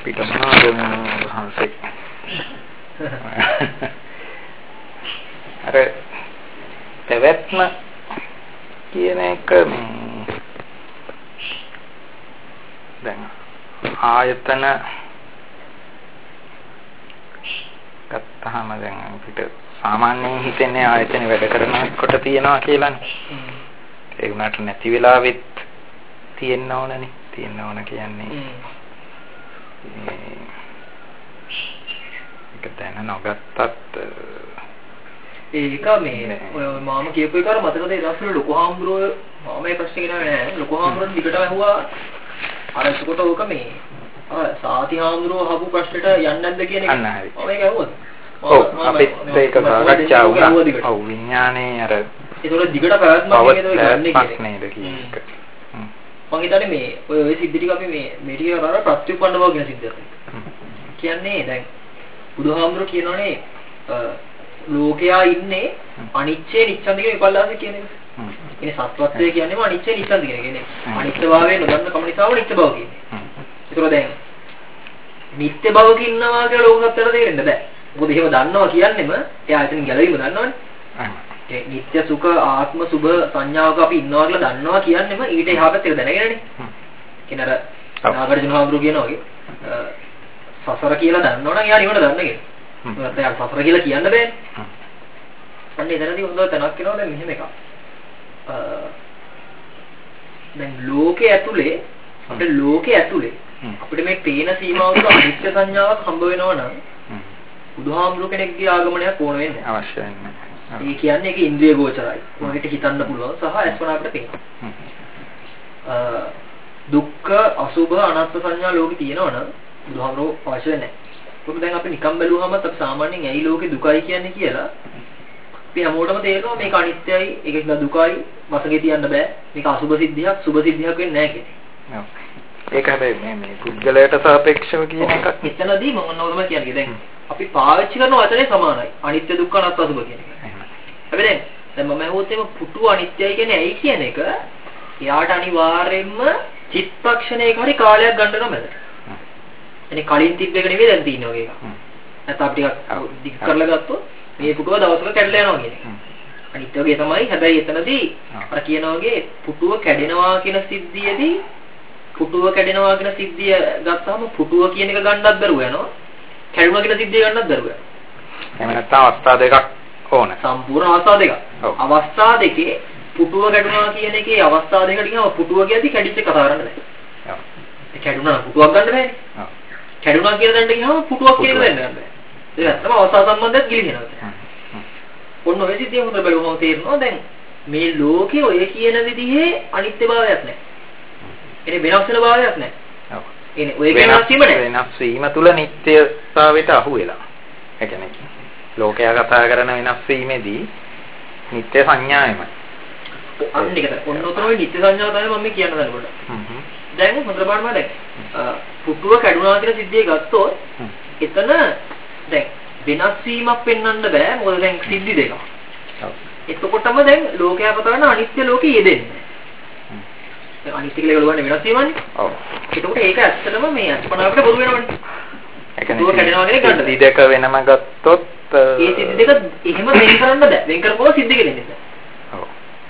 අපිට මොනවද වහන්සේ අර පැවැත්ම කියන එක දැන් ආයතන ගත්තාම දැන් අපිට සාමාන්‍යයෙන් හිතෙන්නේ ආයතන වැඩ කරනකොට තියනවා කියලානේ. ඒ වුණාට නැති වෙලාවෙත් තියෙන්න ඕනනේ. තියෙන්න ඕන කියන්නේ ඒක දැන නොගත්තත් ඒක මේ ඔය මාම කියපු එක අර මතකද ඒ දවස්වල ලොකු හාමුදුරුවෝ මම මේ ප්‍රශ්නේ කියනවා නෑ ලොකු හාමුදුරුවෝ දිගට අහුවා අර එතකොට ඕක මේ සාති හාමුදුරුවෝ අහපු ප්‍රශ්නෙට යන්නේ නැද්ද කියන එක මම ඒක අහුවද ඔව් අපිත් ඒක සාකච්ඡා වුණා ඔව් විඥානේ අර ඒතකොට දිගට පැවැත්මක් නේද ඔය ගන්න නේද කියන එක මම හිතන්නේ මේ ඔය සිද්ධි ටික අපි මේ ටික කරලා ප්‍රත්‍යুৎপন্ন බව කියන සිද්ධියක් කියන්නේ දැන් බුදුහාමුදුරුවෝ කියනෝනේ ලෝකයා ඉන්නේ අනිච්චේ නිච්ඡන්ද කියන විපල්ලාසය කියන එක. ඉතින් සත්‍යත්වය කියන්නේම අනිච්චේ නිච්ඡන්ද කියන එක. කියන්නේ අනිත්‍යභාවය නොදන්න කම නිසාම නිත්‍ය බව කියන්නේ. ඒතර දැන් නිත්‍ය බවක ඉන්නවා කියලා ලෝක සත්‍යයට තේරෙන්න බෑ. මොකද එහෙම දන්නවා කියන්නේම එයා එතනින් ගැලවීම දන්නවනේ. ඒ නිත්‍ය සුඛ ආත්ම සුභ සංඥාවක අපි ඉන්නවා කියලා දන්නවා කියන්නේම ඊට එහා පැත්තට දැනගෙනනේ. කියන අර නාගරජන හාමුදුරුවෝ කියනවා වගේ සසර කියලා දන්නවනම් එයා නිවන දන්න කියලා. දැන් සතර කියලා කියන්න බෑනේ. අන්න එතනදී හොඳ තැනක් වෙනවා දැන් මෙහෙම එකක්. දැන් ලෝකයේ ඇතුලේ අපේ ලෝකයේ ඇතුලේ අපිට මේ පේන සීමාවක අනිත්‍ය සංඥාවක් හම්බ වෙනවා නම් බුදුහාමුදුරු කෙනෙක්ගේ ආගමනයක් ඕන වෙන්නේ අවශ්‍යයි නැහැ. ඒ කියන්නේ ඒක ඉන්ද්‍රිය ගෝචරයි. මොකෙට හිතන්න පුළුවන් සහ අස්වන අපිට පේනවා. දුක්ඛ අසුභ අනාත්ම සංඥා ලෝකේ තියෙනවා නම් බුදුහාමුරු අවශ්‍ය නැහැ. මොකද දැන් අපි නිකම් බැලුවාම අපි සාමාන්‍යයෙන් ඇයි ලෝකේ දුකයි කියන්නේ කියලා අපි හැමෝටම තේරෙනවා මේක අනිත්‍යයි ඒක ඉඳලා දුකයි වශයෙන් තියන්න බෑ මේක අසුභ සිද්ධියක් සුභ සිද්ධියක් වෙන්නේ නැහැ කියන්නේ. ඔව්. ඒක හැබැයි මේ පුද්ගලයට සාපේක්ෂව කියන එකක්. මෙතනදී මම ඔන්නෝම කියන්නේ දැන් අපි පාවිච්චි කරන වචනේ සමානයි. අනිත්‍ය දුක්ඛ අනාත්ම අසුභ කියන එක. හැබැයි දැන් මම අහුවොත් එම පුටු අනිත්‍යයි කියන්නේ ඇයි කියන එක එයාට අනිවාර්යයෙන්ම චිත්තක්ෂණයක හරි කාලයක් ගන්න ඕනද? එනේ කලින් තිබ්බ එක නෙවෙයි දැන් තියෙන වගේ එකක්. නැත්නම් අපි ටිකක් දික් කරලා ගත්තොත් මේ පුටුව දවසක කැඩලා යනවා කියන එක. අනිත් වගේ තමයි. හැබැයි එතනදී අර කියන වගේ පුටුව කැඩෙනවා කියන සිද්ධියේදී පුටුව කැඩෙනවා කියන සිද්ධිය ගත්තාම පුටුව කියන එක ගන්නත් බැරුව යනවා. කැඩුණා කියන සිද්ධිය ගන්නත් බැරුව යනවා. එහෙම නැත්නම් අවස්ථා දෙකක් ඕන. සම්පූර්ණ අවස්ථා දෙකක්. අවස්ථා දෙකේ පුටුව කැඩුණා කියන එකේ අවස්ථා දෙකට ගියාම පුටුව කියද්දි කැඩිච්ච කතා කරන්න බෑ. ඔව්. ඒ කැඩුණා පුටුවක් ගන්න බෑනේ. ඔව්. කැඩුණා කියලා දැනට ගියාම පුටුවක් කියන එක දෙන්න බෑ. ඒක ඇත්තම අවස්ථා සම්බන්ධයක් ගිලිහෙනවා. ඔන්න ඔය සිද්ධිය හොඳ බලවම තේරෙනවා දැන් මේ ලෝකේ ඔය කියන විදිහේ අනිත්‍යභාවයක් නැහැ. එනේ වෙනස් වෙන භාවයක් නැහැ. ඔව්. එනේ ඔය කියන වෙනස් වීම තුල නිට්ටයතාවයට අහු වෙලා. ඒ කියන්නේ ලෝකයා කතා කරන වෙනස් වීමේදී නිට්ටය සංඥාවමයි. අන්න ඒකට ඔන්න උතන ඔය නිට්ටය සංඥාව තමයි මම කියන්න දන්නේ පොඩ්ඩක්. දැන් හොඳට බලන්න දැන් පුටුව කැඩුනා කියන සිද්ධිය ගත්තොත් එතන දැන් වෙනස් වීමක් පෙන්වන්න බෑ මොකද දැන් සිද්ධි දෙකක්. ඔව්. එතකොටම දැන් ලෝකයා කතා කරන අනිත්‍ය ලෝකෙ යෙදෙන්නේ. දැන් අනිත්‍ය කියලා බලන්නේ වෙනස් වීමන්නේ. ඔව්. එතකොට ඒක ඇත්තටම මේ අස්පනාවකට බොරු වෙනවනේ. ඒ කියන්නේ සිද්ධි දෙක වෙනම ගත්තොත් ඒ සිද්ධි දෙක එහෙම වෙන් කරන්න බෑ. වෙන් කරපුවා සිද්ධි කෙරෙන්නේ නැහැ. ඔව්.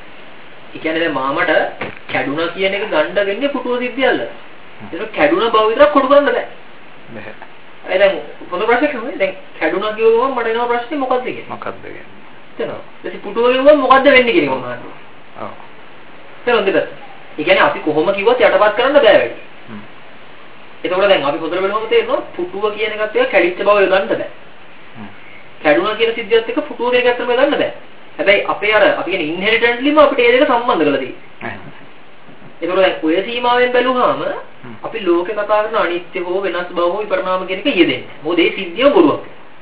ඒ කියන්නේ දැන් මාමට කැඩුනා කියන එක ගන්න වෙන්නේ පුටුව සිද්ධියල්ල. ඒක කැඩුනා බව විතරක් කොටු කරන්න බෑ. බෑ. ඒ දැන් පොදු ප්‍රශ්නයක් නෙවෙයි. දැන් කැඩුනා කියවම මට එන ප්‍රශ්නේ මොකක්ද කියන්නේ? මොකක්ද කියන්නේ? එතන. ඊට පුටුව කියවම මොකද්ද වෙන්නේ කියන එක මම අහන්නේ. ඔව්. එතන දෙක. ඒ කියන්නේ අපි කොහොම කිව්වත් යටපත් කරන්න බෑ වැඩි. එතකොට දැන් අපි පොදු බලමුම තේරෙනවා පුටුව කියන එකත් එක්ක කැඩිච්ච බව යොදන්න බෑ. කැඩුනා කියන සිද්ධියත් එක්ක පුටුව කියන එකත් යොදන්න බෑ. හැබැයි අපේ අර අපි කියන්නේ ඉන්හෙරිටන්ට්ලිම අපිට මේ දෙක සම්බන්ධ කරලා තියෙනවා. ඒකෝ දැන් ඔය සීමාවෙන් බැලුවාම අපි ලෝකේ කතා කරන අනිත්‍ය හෝ වෙනස් බව හෝ විපරිණාම කියන එක යෙදෙන්නේ. මොකද මේ සිද්ධිය බොරුවක්.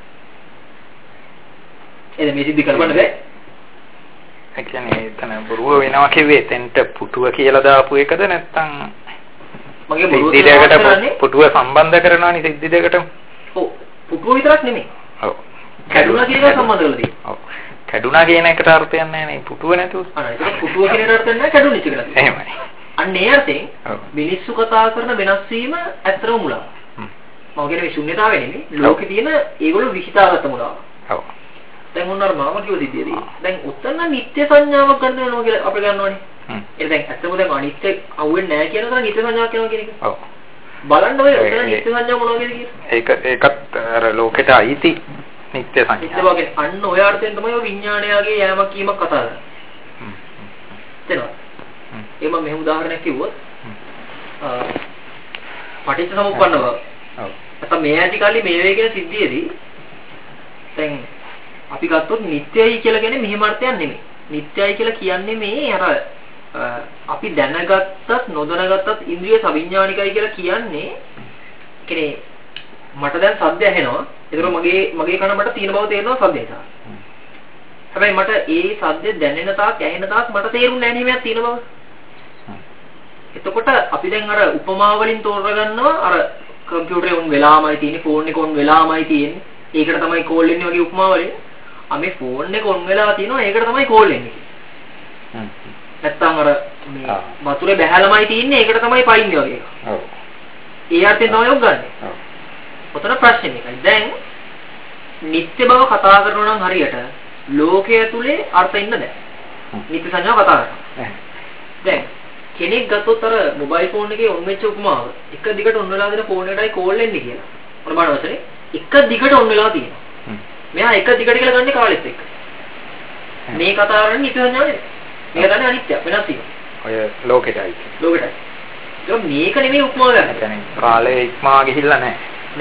එද මේ සිද්ධි කරවන්න බෑ. ඒ කියන්නේ එතන බොරුව වෙනවා කිව්වේ එතෙන්ට පුටුව කියලා දාපු එකද නැත්නම් මගේ බොරුව දෙයකට පුටුව සම්බන්ධ කරනවානේ සිද්ධි දෙකටම. ඔව් පුටුව විතරක් නෙමෙයි. ඔව්. කැඩුනා කියන එක සම්බන්ධ කරලා තියෙනවා. ඔව්. කැඩුනා කියන එකට අර්ථයක් නැහැ නේ පුටුව නැතුව. අනේ ඒක පුටුව කියන එකට අර්ථයක් නැහැ කැඩුනිච්ච කියලා. එහෙමයි. අන්න ඒ අර්ථයෙන් මිනිස්සු කතා කරන වෙනස් වීම ඇත්තම මුලක්. මම කියන්නේ මේ ශුන්‍යතාවය නෙමෙයි ලෝකේ තියෙන ඒගොල්ලෝ විහිදාගත්ත මුලාව. ඔව්. දැන් මොනවාර මාම කිව්ව සිද්ධියදී දැන් උත්තර නිත්‍ය සංඥාවක් ගන්න වෙනවා කියලා අපි ගන්නවනේ. ඒ දැන් ඇත්තම දැන් අනිත්‍ය අවුෙන්නේ නැහැ කියන තරම් නිත්‍ය සංඥාවක් කරනවා කියන එක. ඔව්. බලන්න ඔය උත්තර නිත්‍ය සංඥාව මොනවද කියලා. ඒකත් අර ලෝකෙට අයිති නිත්‍ය සංඥා. නිත්‍ය වගේ අන්න ඔය අර්ථයෙන් තමයි ඔය විඥානයගේ යෑමක් කීමක් කතා කරන්නේ. තේරෙනවද? ඒ මම මෙහෙම උදාහරණයක් කිව්වොත් පටිච්ච සමුප්පන්න බව. ඔව්. නැත්නම් මේ ඇති කල්ලි මේ වේ කියන සිද්ධියේදී දැන් අපි ගත්තොත් නිත්‍යයි කියලා කියන්නේ මෙහෙම අර්ථයක් නෙමෙයි. නිත්‍යයි කියලා කියන්නේ මේ අර අපි දැනගත්තත් නොදැනගත්තත් ඉන්ද්‍රිය සවිඥානිකයි කියලා කියන්නේ මට දැන් සද්ද ඇහෙනවා. ඒතර මගේ කන මට තියෙන බව තේරෙනවා සද්ද නිසා. හැබැයි මට ඒ සද්ද දැනෙන තාක් ඇහෙන තාක් මට තේරුන්නේ නැහැ නේ තියෙන බව. එතකොට අපි දැන් අර උපමා වලින් තෝරගන්නවා අර කම්පියුටරේ ඔන් වෙලාමයි තියෙන්නේ ෆෝන් එක ඔන් වෙලාමයි තියෙන්නේ. ඒකට තමයි කෝල් එන්නේ වගේ උපමා වලින්. මේ ෆෝන් එක ඔන් වෙලා තියෙනවා ඒකට තමයි කෝල් එන්නේ. නැත්තම් අර මේ වතුරේ බැහැලමයි තියෙන්නේ ඒකට තමයි පයින්නේ වගේ. ඔව්. ඒ අර්ථයෙන් තමයි ඔක් ගන්නෙ. ඔව්. ඔතන ප්‍රශ්නේ එකයි. දැන් නිත්‍ය බව කතා කරනවා නම් හරියට ලෝකයේ ඇතුලේ අර්ථ ඉන්න බෑ. නිත්‍ය සංඥාව කතා කරනවා. දැන් කෙනෙක් ගත්තොත් අර මොබයිල් ෆෝන් එකේ ඔන් වෙච්ච උපමාව එක දිගට ඔන් වෙලා දෙන ෆෝන් එකටයි කෝල් එන්නේ කියලා. මොන බලන්න වචනේ එක දිගට ඔන් වෙලා තියෙනවා. මෙයා එක දිගට කියලා ගන්නේ කාලෙත් එක්ක. මේ කතා කරන්නේ නිත්‍ය සංඥාව නෙවෙයි. මේක තමයි අනිත්‍ය වෙනස් වීම. ඔය ලෝකෙටයි. ලෝකෙටයි. ඒක මේක නෙමෙයි උපමාව ගන්න. يعني කාලේ ඉක්මවා ගිහිල්ලා නැහැ.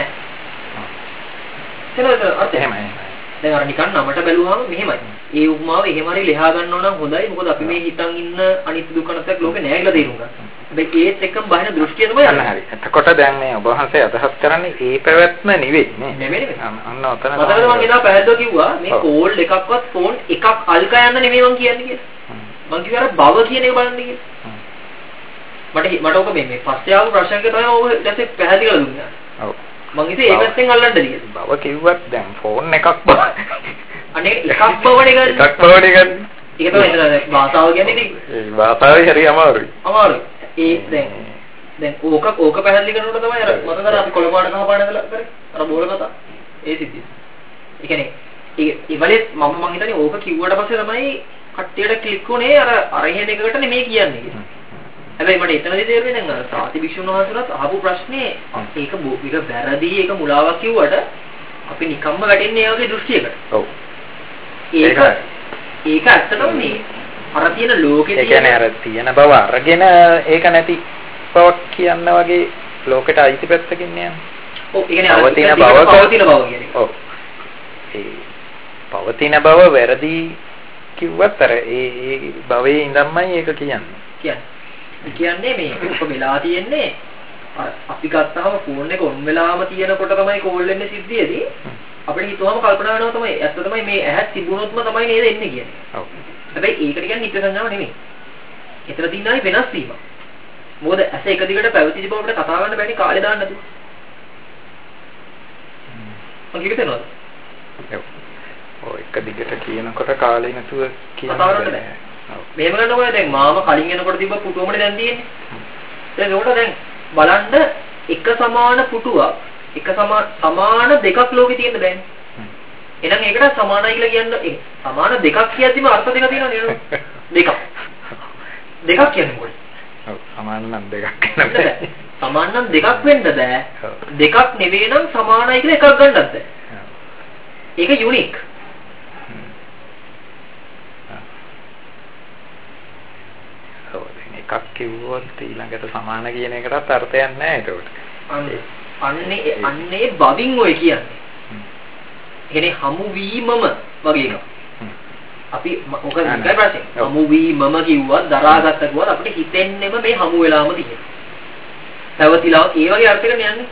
නැහැ. එහෙමයි. දැන් අර නිකන් නමට බැලුවාම මෙහෙමයි. ඒ උපමාව එහෙම හරි ලියා ගන්නව නම් හොඳයි. මොකද අපි මේ හිතන් ඉන්න අනිත්‍ය දුක්ඛ නැත්නම් ලෝකේ නැහැ කියලා තේරුම් ගන්න. හැබැයි ඒත් එක්කම බාහිර දෘෂ්ටිය තමයි යන්නේ. හරි. එතකොට දැන් මේ ඔබ වහන්සේ අදහස් කරන්නේ ඒ පැවැත්ම නෙවෙයි නේ. නෙවෙයි. අන්න ඔතන මතකද මම එදා පැහැදිලිව කිව්වා මේ කෝල් එකක්වත් ෆෝන් එකක් අල්ක යන්න නෙමෙයි මම කියන්නේ කියලා. මම කිව්වා අර බව කියන එක බලන්න කියලා. මට ඔක මේ පස්සේ ආපු ප්‍රශ්නයක තමයි ඔය දැසේ පැහැදිලිව දුන්නා. ඔව්. මං ඉතින් ඒ පැත්තෙන් අල්ලන්නද කියලා. බව කිව්වත් දැන් ෆෝන් එකක් බව. අනේ එකක් බවනේ ගන්න. එකක් බවනේ ගන්න. ඒක තමයි එතන භාෂාව කියන්නේ ඉතින්. ඒ භාෂාවේ හරි අමාරුයි. අමාරුයි. ඒ දැන් ඕක පැහැදිලි කරනකොට තමයි අර මතකද අපි කොළපාඩ කහපාඩ කරලා කරේ. අර බෝල කතා. ඒ සිද්ධිය. ඒ කියන්නේ ඒ වලේ මම හිතන්නේ ඕක කිව්වට පස්සේ තමයි කට්ටියට ක්ලික් උනේ අර එහෙම එකකට නෙමෙයි කියන්නේ කියලා. හැබැයි මට එතනදී තේරෙන්නේ දැන් සාතිභික්ෂුන් වහන්සේලාත් අහපු ප්‍රශ්නේ ඒක වැරදි ඒක මුලාවක් කිව්වට අපි නිකම්ම වැටෙන්නේ ඒ වගේ දෘෂ්ටියකට. ඔව්. ඒක ඇත්තටම මේ අර තියෙන ලෝකේ තියෙන ඒ කියන්නේ අර තියෙන බව අරගෙන ඒක නැති බවක් කියන්න වගේ ලෝකෙට අයිති පැත්තකින් නෑ. ඔව් ඒ කියන්නේ පවතින බව කියන්නේ. ඔව්. ඒ පවතින බව වැරදි කිව්වත් අර ඒ භවයේ ඉඳන්මයි ඒක කියන්නේ. කියන්නේ මේ ඔක වෙලා තියෙන්නේ අපි ගත්තාම ෆෝන් එක ඔන් වෙලාම තියෙනකොට තමයි කෝල් එන්නේ සිද්ධියේදී අපිට හිතුවම කල්පනා වෙනවා තමයි ඇත්ත තමයි මේ ඇහත් තිබුණොත්ම තමයි නේද එන්නේ කියන්නේ. ඔව්. හැබැයි ඒකට කියන්නේ නිත්‍ය සංඥාව නෙමෙයි. ඒතර තියෙනයි වෙනස් වීම. මොකද ඇස එක දිගට පැවතිච්ච බව අපිට කතා කරන්න බෑනේ කාලේ දාන්න නැතුව. මම කිව්වේ නේද? ඔව්. ඔය එක දිගට කියනකොට කාලේ නැතුව කියන්න බෑ. මෙහෙම කරනකොට දැන් මාම කලින් එනකොට තිබ්බ පුටුවමනේ දැන් තියෙන්නේ. දැන් ඒකට දැන් බලන්න එක සමාන පුටුවක් එක සමාන දෙකක් ලෝකේ තියෙන්න බෑනේ. එහෙනම් ඒකට සමානයි කියලා කියන්නේ සමාන දෙකක් කියද්දිම අර්ථ දෙක තියෙනවා නේද? දෙකක්. දෙකක් කියන්නේ මොකද? ඔව් සමාන නම් දෙකක් කියන්න බෑ. සමාන නම් දෙකක් වෙන්න බෑ. දෙකක් නෙවෙයි නම් සමානයි කියලා එකක් ගන්නත් බෑ. ඒක යුනික්. එකක් කිව්වොත් ඊළඟට සමාන කියන එකටත් අර්ථයක් නැහැ ඒකට. අන්නේ බවින් ඔය කියන්නේ. කියන්නේ හමු වීමම වගේ එකක්. අපි මොකද එකයි ප්‍රශ්නේ. හමු වීමම කිව්වත් දරාගත්ත කිව්වත් අපිට හිතෙන්නෙම මේ හමු වෙලාම තියෙනවා. පැවතිලා ඒ වගේ අර්ථයකට යන්නේ.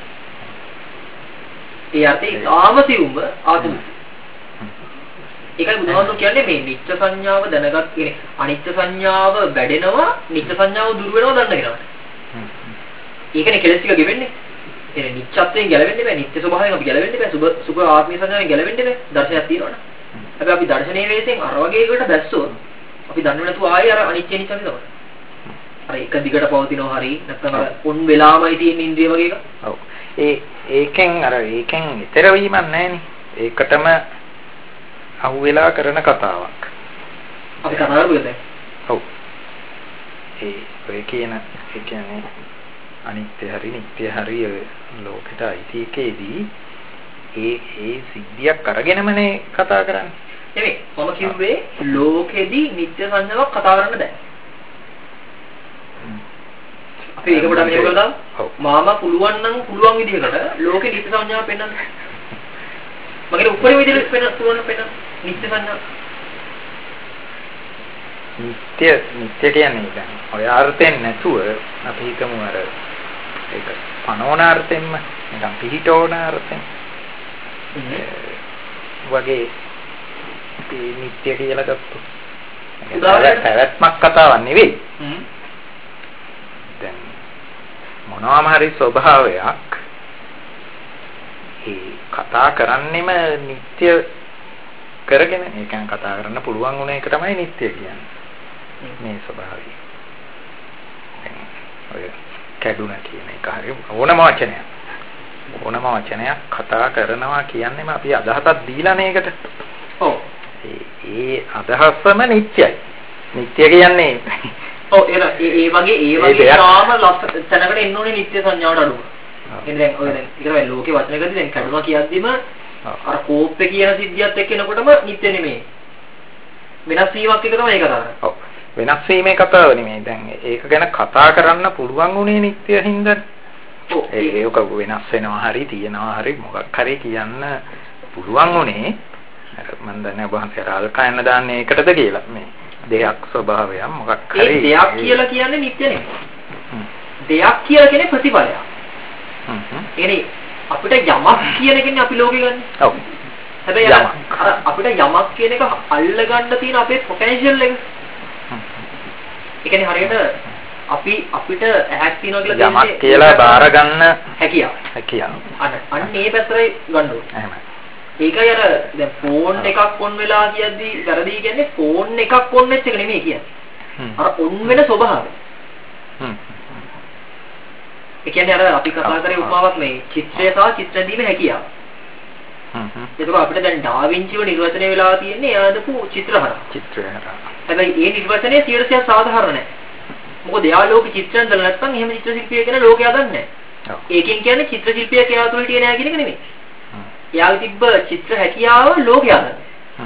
ඒ අර්ථය තාම සිවුම්ව ආතුම්. ඒකයි බුදුහාමුදුරු කියන්නේ මේ නිත්‍ය සංඥාව දැනගත් කියන්නේ අනිත්‍ය සංඥාව වැඩෙනවා නිත්‍ය සංඥාව දුර වෙනවා දන්න කෙනාට. ඒකනේ කෙලස් ටික ගෙවෙන්නේ. එනේ නිත්‍යත්වයෙන් ගැලවෙන්න බෑ නිත්‍ය ස්වභාවයෙන් අපි ගැලවෙන්න බෑ සුභ ආත්මීය සංඥාවෙන් ගැලවෙන්න බෑ දර්ශනයක් තියෙනවනේ. හැබැයි අපි දර්ශනීය වේසෙන් අර වගේ එකකට බැස්සොත් අපි දන්නේ නැතුව ආයෙ අර අනිත්‍ය නිත්‍ය තමයි. අර එක දිගට පවතිනවා හරි නැත්නම් අර ඔන් වෙලාමයි තියෙන ඉන්ද්‍රිය වගේ එක. ඔව්. ඒකෙන් ඊතර වීමක් නැහැනේ. ඒකටම අහුවෙලා කරන කතාවක්. අපි කතා කරුවද? ඔව්. ඔය කියන්නේ අනිත්‍ය හරි නිට්ටය හරි ලෝකෙට අයිති එකේදී ඒ සිද්ධියක් අරගෙනමනේ කතා කරන්නේ. නෙමෙයි මම කිව්වේ ලෝකෙදී නිට්ටය සංඥාවක් කතා කරන්න බෑ. අපි ඒක පොඩ්ඩක් මෙහෙම කරලා මාමා පුළුවන් නම් පුළුවන් විදිහකට ලෝකෙ නිට්ටය සංඥාව පෙන්වන්න. මගේ උපරිම විදිහට පෙන්වන්න නිට්ටය සංඥාව. නිත්‍ය කියන්නේ දැන් ඔය අර්ථයෙන් නැතුව අපි හිතමු අර ඒක පනෝන අර්ථයෙන්ම නිකන් පිහිටෝන අර්ථයෙන් වගේ මේ නිත්‍ය කියලා ගත්තොත් පැවැත්මක් කතාවක් නෙවෙයි. දැන් මොනවාම හරි ස්වභාවයක් ඒ කතා කරන්නෙම නිත්‍ය කරගෙන ඒ කියන්නේ කතා කරන්න පුළුවන් වුණ එක තමයි නිත්‍ය කියන්නේ. මේ ස්වභාවය. ඔය කැඩුන කියන එක හරිය ඕනම වචනයක් කතා කරනවා කියන්නේම අපි අදහසක් දීලානේ ඒකට. ඔව්. ඒ අදහසම නිත්‍යයි. නිත්‍ය කියන්නේ ඔව් ඒ වගේ තාම තැනකට එන්න ඕනේ නිත්‍ය සංඥාවට අඩුව. එන්නේ දැන් ඔය දැන් ඉතල ලෝකේ වචනකදී දැන් කැඩුනා කියද්දිම අර කෝප්පේ කියන සිද්ධියත් එක්ක එනකොටම නිත්‍ය නෙමෙයි. වෙනස් වීමක් එක තමයි ඒක කරන්නේ. ඔව්. වෙනස් වීමේ කතාව නෙමෙයි. දැන් ඒක ගැන කතා කරන්න පුළුවන් උනේ නිත්‍ය හින්දා. ඔව්. ඒක වෙනස් වෙනවා හරි තියනවා හරි මොකක් හරි කියන්න පුළුවන් උනේ මම දන්නේ ඔබ හන්සේ රාල්කයන් දාන්නේ ඒකටද කියලා. මේ දෙයක් ස්වභාවයක් මොකක් හරි ඒ දෙයක් කියලා කියන්නේ නිත්‍ය නෙමෙයි. දෙයක් කියලා කියන්නේ ප්‍රතිඵලයක්. එනේ අපිට යමක් කියන එකනේ අපි ලෝකේ ගන්න. ඔව්. හැබැයි අපිට යමක් කියන එක අල්ල ගන්න තියෙන අපේ පොටෙන්ෂල් එක. ඒ කියන්නේ හරියට අපිට ඇහක් තියෙනවා කියලා යමක් කියලා බාර ගන්න හැකියාව. අන්න ඒ පැත්තටයි ගන්න ඕනේ. එහෙමයි. ඒකයි අර දැන් ෆෝන් එකක් ඔන් වෙලා කියද්දි වැරදි කියන්නේ ෆෝන් එකක් ඔන් වෙච්ච එක නෙමෙයි කියන්නේ. අර ඔන් වෙන ස්වභාවය. ඒ කියන්නේ අර අපි කතා කරේ උපමාවක් මේ චිත්‍රය සහ චිත්‍ර දීමේ හැකියාව. ඒක අපිට දැන් ඩා වින්චිව නිර්වචනය වෙලා තියෙන්නේ එයාදපු චිත්‍රහර. හැබැයි ඒ නිර්වචනය 100% සාධාරණ නැහැ. මොකද එයා ලෝකෙ චිත්‍රයන් දාලා නැත්නම් එහෙම චිත්‍ර ශිල්පියෙක් කියන ලෝකයා දන්නේ නැහැ. ඒකෙන් කියන්නේ චිත්‍ර ශිල්පියෙක් එයා තුළ හිටියේ නැහැ කියන එක නෙමෙයි. එයාගේ තිබ්බ චිත්‍ර හැකියාව ලෝකයා දන්නේ.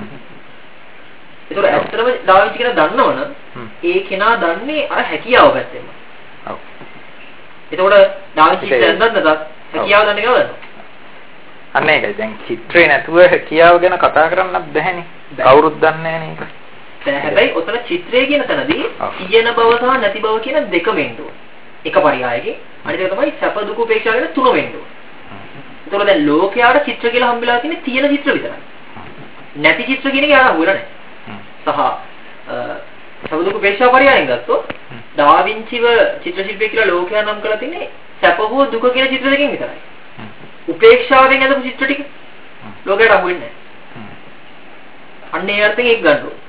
ඒතකොට ඇත්තටම ඩා වින්චි කෙනා දන්නවනම් ඒ කෙනා දන්නේ අර හැකියාව පැත්තෙන්ම. ඔව්. ඒතකොට ඩා වින්චි දැන් දන්නද හැකියාව දන්නේ කවදද? අන්න ඒකයි දැන් චිත්‍රේ නැතුව හැකියාව ගැන කතා කරන්නත් බැහැනේ. කවුරුත් දන්නේ නැහැ නේද? හැබැයි ඔතන චිත්‍රය කියන තැනදී තියෙන බව සහ නැති බව කියන දෙකම වෙන්න ඕන. එක පරියායකේ අනිත් එක තමයි සැප දුක උපේක්ෂා කියන තුන වෙන්න ඕන. ඒතකොට දැන් ලෝකයාට චිත්‍ර කියලා හම්බෙලා තියෙන්නේ තියෙන චිත්‍ර විතරයි. නැති චිත්‍ර කියන එක යාර හොයලා නැහැ. සහ සැප දුක උපේක්ෂා පරියායෙන් ගත්තොත් ඩා වින්චිව චිත්‍ර ශිල්පියෙක් කියලා ලෝකයා නම් කරලා තින්නේ සැප හෝ දුක කියන චිත්‍ර දෙකෙන් විතරයි. උපේක්ෂාවෙන් හදපු චිත්‍ර ටික ලෝකයට අහු වෙන්නේ නැහැ. අන්න ඒ අර්ථයෙන් ඒක ගන්න ඕනේ.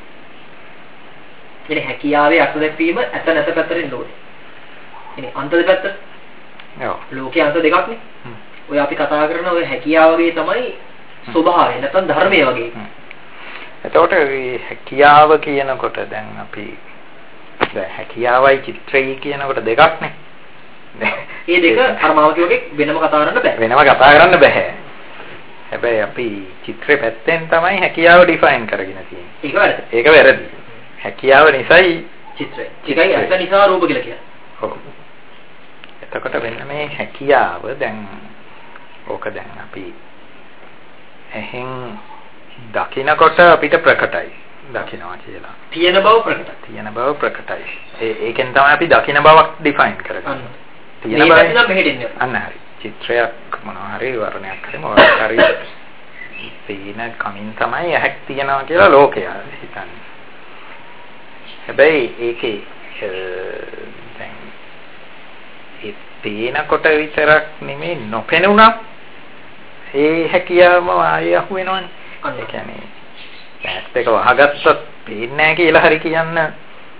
ඉතින් හැකියාවේ අර්ථ දැක්වීම ඇත නැත පැත්තට එන්න ඕනේ. ඉතින් අන්ත දෙපැත්ත. ඔව්. ලෝකයේ අන්ත දෙකක් නේ. ඔය අපි කතා කරන ඔය හැකියාවගේ තමයි ස්වභාවය නැත්නම් ධර්මයේ වගේ. එතකොට මේ හැකියාව කියනකොට දැන් අපි දැන් හැකියාවයි චිත්‍රයයි කියනකොට දෙකක් නේ. මේ දෙක අර මාව කියෝගේ වෙනම කතා කරන්න බෑ. වෙනම කතා කරන්න බෑ. හැබැයි අපි චිත්‍රේ පැත්තෙන් තමයි හැකියාව ඩිෆයින් කරගෙන තියෙන්නේ. ඒක වැරදි. ඒක වැරදි. හැකියාව නිසායි චිත්‍රය. ඒකයි අර්ථ නිසා රූප කියලා කියන්නේ. ඔව්. එතකොට වෙන මේ හැකියාව දැන් ඕක දැන් අපි එහෙන් දකින්නකොට අපිට ප්‍රකටයි. දකින්නවා කියලා. තියෙන බව ප්‍රකටයි. තියෙන බව ප්‍රකටයි. ඒකෙන් තමයි අපි දකින්න බවක් ඩිෆයින් කරගන්නේ. තියෙන බව නම් මෙහෙට එන්නේ. අන්න හරි. චිත්‍රයක් මොනවා හරි වර්ණයක් හරි මොකක් හරි පේන කමින් තමයි ඇහක් තියනවා කියලා ලෝකයා හිතන්නේ. හැබැයි ඒකේ දැන් ඒ පේනකොට විතරක් නෙමෙයි නොපෙනුණා ඒ හැකියාවම ආයෙ අහු වෙනවනේ. ඒ කියන්නේ ඇස් දෙක වහගත්තත් පේන්නේ නැහැ කියලා හරි කියන්න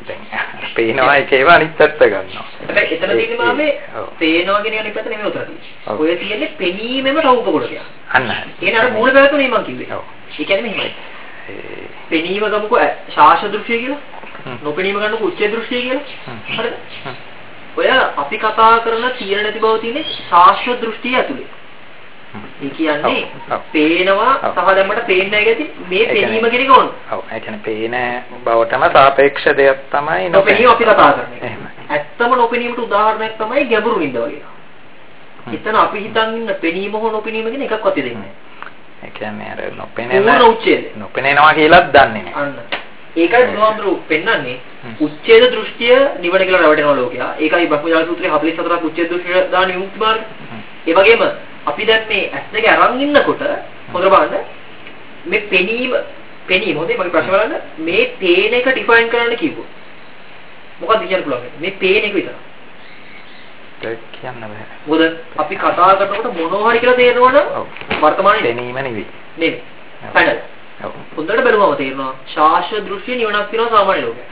දැන් පේනවා ඒකේව අනිත් පැත්ත ගන්නවා. හැබැයි එතන තියෙන්නේ මාමේ පේනවා කියන අනිත් පැත්ත නෙමෙයි උතර තියෙන්නේ. ඔය තියෙන්නේ පෙනීමෙම රූප කොටයක්. අන්න හරි. ඒන අර මූල පැවතුනේ මම කිව්වේ. ඔව්. ඒ කියන්නේ මෙහෙමයි. පෙනීම ගමුකෝ ශාස්ත්‍ර දෘෂ්ටිය කියලා. නොපෙනීම ගන්නකො උච්චේ දෘෂ්ටිය කියලා. හරිද? ඔය අපි කතා කරන තියෙන නැති බව තියෙන්නේ ශාස්ත්‍ර දෘෂ්ටිය ඇතුලේ. ඒ කියන්නේ පේනවා සහ දැම්මට පේන්නේ නැහැ ගැති මේ පෙනීම කියන එක ඕන. ඔව්. ඒ කියන්නේ පේන බවටම සාපේක්ෂ දෙයක් තමයි නොපෙනීම අපි කතා කරන්නේ. ඇත්තම නොපෙනීමට උදාහරණයක් තමයි ගැඹුරු නින්ද වගේ. එතන අපි හිතන් ඉන්න පෙනීම හෝ නොපෙනීම කියන එකක්වත් දෙන්නේ නැහැ. ඒ කියන්නේ අර නොපෙනෙනවා කියලාත් දන්නේ නැහැ. අන්න. ඒකයි බුදුහාමුදුරු පෙන්වන්නේ උච්ඡේද දෘෂ්ටිය නිවන කියලා රැවටෙනවා ලෝකයා. ඒකයි බ්‍රහ්මජාල සූත්‍රයේ 44ක් උච්ඡේද දෘෂ්ටිය දාන විමුක්ති මාර්ගය. ඒ වගේම අපි දැන් මේ ඇස් දෙක අරන් ඉන්නකොට හොඳට බලන්න මේ පෙනීම හොඳේ මගේ ප්‍රශ්න බලන්න මේ පේන එක ඩිෆයින් කරන්න කිව්වොත් මොකක්ද කියන්න පුළුවන් මේ පේන එක විතර ඒක කියන්න බෑ මොකද අපි කතා කරනකොට මොනවා හරි කියලා තේරෙනවනම් වර්තමානයේ පෙනීම නෙවෙයි පැනල් හොඳට බලුවම තේරෙනවා ශාස්ත්‍ර දෘෂ්ටිය නිවනක් වෙනවා සාමාන්‍ය ලෝකයට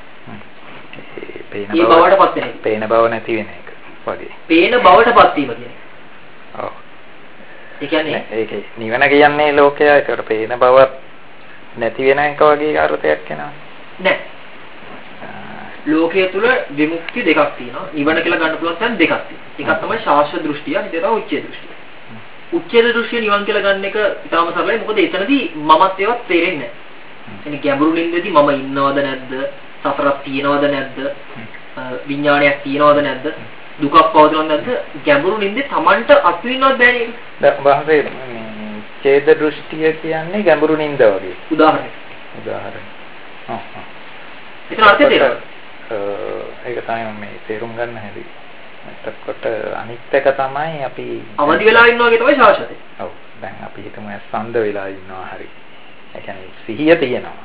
පේන බවටපත් වෙන එක පේන බව නැති වෙන එක වගේ පේන බවටපත් වීම කියන්නේ ඔව් ඒ කියන්නේ ඒකේ නිවන කියන්නේ ලෝකයා ඒකට පේන බව නැති වෙන එක වගේ අර්ථයක් එනවා නෑ ලෝකයේ තුල විමුක්ති දෙකක් තියෙනවා නිවන කියලා ගන්න පුළුවන් තැන් දෙකක් තියෙනවා එකක් තමයි ශාස්ත්‍ර දෘෂ්ටිය අනිත් එක තමයි උච්ඡේද දෘෂ්ටිය උච්ඡේද දෘෂ්ටිය නිවන් කියලා ගන්න එක ඉතාම සරලයි මොකද එතනදී මමත්වයක් තේරෙන්නේ නැහැ එනි ගැඹුරු නින්දේදී මම ඉන්නවද නැද්ද සතරක් තියෙනවද නැද්ද විඥානයක් තියෙනවද නැද්ද දුකක් පවතිනවද නැද්ද ගැඹුරු නින්දේ Tamanට අත්විඳින්නවත් බෑනේ ඒක බහසේ ඡේද දෘෂ්ටිය කියන්නේ ගැඹුරු නින්ද වගේ උදාහරණයක් ඒතර අර්ථය තේරෙනවද ඒක තමයි මේ තේරුම් ගන්න හැටි එතකොට අනිත් එක තමයි අපි අවදි වෙලා ඉන්නවා වගේ තමයි ශාස්ත්‍රය ඔව් දැන් අපි හිතමු සඳ වෙලා ඉන්නවා හරි ඒ කියන්නේ සිහිය තියෙනවා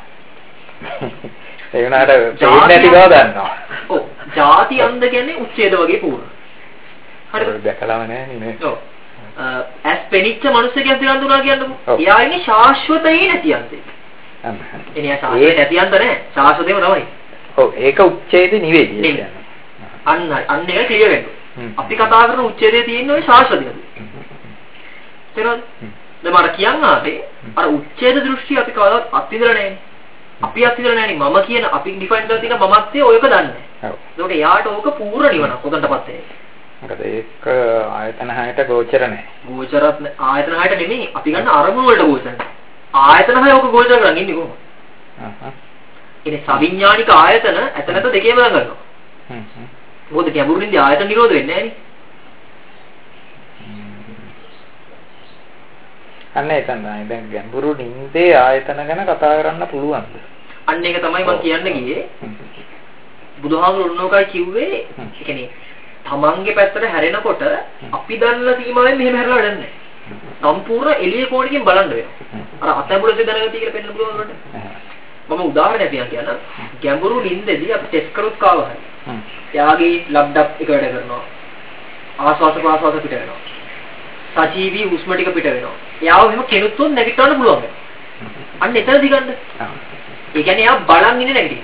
ඒ වුණාට පේන්නේ නැති බව දන්නවා. ඔව්. ಜಾති අන්ධ කියන්නේ උච්ඡේද වගේ පූර්ණ. හරිද? දැකලාම නැහැ නේ. ඔව්. ඇස් පෙනිච්ච මිනිස්සෙක් හඳුනා කියන්නකෝ. එයා ඉන්නේ ශාශ්වතයේ නැති අන්තේ. අන්න. එනිසා ශාශ්වතයේ නැති අන්ත නැහැ. ශාශ්වතේම තමයි. ඔව් ඒක උච්ඡේද නෙවෙයි කියන්නේ. අන්න ඒක ක්ලියර් වෙන්න. අපි කතා කරන උච්ඡේදයේ තියෙන ඔය ශාශ්වතයද? තේරෙනවද? දැන් මට කියන්න ආවේ අර උච්ඡේද දෘෂ්ටි අපි කවදාවත් අත්විඳලා නැහැ. අපි අත්විඳලා නැහැ නේ මම කියන අපි ඩිෆයින් කරලා තියෙන මමත්වයේ ඔයක දන්නේ. ඔව්. ඒකට යාට ඕක පූර්ණ නිවනක් උදන්ටපත් වෙන්නේ. මොකද ඒක ආයතන 6ට ගෝචර නැහැ. ගෝචරත් ආයතන 6ට නෙමෙයි අපි ගන්න අරමුණු වලට ගෝචර නැහැ. ආයතන 6 ඕක ගෝචර කරන් ඉන්නේ කොහොමද? ඉතින් සවිඥානික ආයතන ඇතනත දෙකේම ගන්නවා. මොකද ගැඹුරින්දී ආයතන නිරෝධ වෙන්නේ නැහැ නේ. අන්න ඒක තමයි දැන් ගැඹුරු නින්දේ ආයතන ගැන කතා කරන්න පුළුවන්ද? අන්න ඒක තමයි මම කියන්න ගියේ. බුදුහාමුදුරු උන්නෝකයි කිව්වේ ඒ කියන්නේ තමන්ගේ පැත්තට හැරෙනකොට අපි දන්නලා සීමාවෙන් මෙහෙම හැරලා වැඩක් නැහැ. සම්පූර්ණ එළිය කෝණකින් බලන්න වෙනවා. අර අතඹුලසේ දැනගතිය කියලා පෙන්නන බුදුහාමුදුරට. මම උදාහරණයක් කියන්න ගැඹුරු නින්දේදී අපි ටෙස්ට් කරුත් කාවා හරි. යාගේ ලබ්ඩක් එක වැඩ කරනවා. ආස්වාස ප්‍රාස්වාස පිට වෙනවා. සජීවී හුස්ම ටික පිට වෙනවා. එයාව එහෙම කෙනුත්ොත් නැගිටවන්න පුළුවන්. අන්න එතනදි ගන්න. ඒ කියන්නේ එයා බලන් ඉන්නේ නැගිටින්න.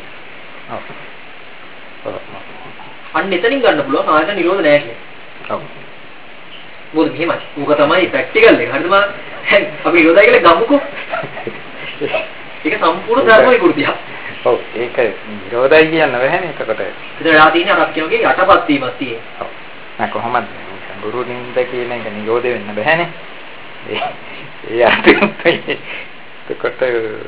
අන්න එතනින් ගන්න පුළුවන් ආයතන නිරෝධ නැහැ කියන්නේ. ඔව්. මොකද මෙහෙමයි. ඌක තමයි ප්‍රැක්ටිකල් එක. හරිද මම අපි නිරෝධය කියලා ගමුකෝ. ඒක සම්පූර්ණ ධර්ම විකෘතියක්. ඔව් ඒක නිරෝධය කියන්න බැහැනේ එතකොට. ඉතින් එයා තියෙන්නේ අර කියනගේ යටපත් වීමක් තියෙනවා. ඔව්. නෑ කොහොමද ගුරු නින්ද කියන එක නිරෝධ වෙන්න බැහැනේ. ඒ අර්ථයෙන් එතකොට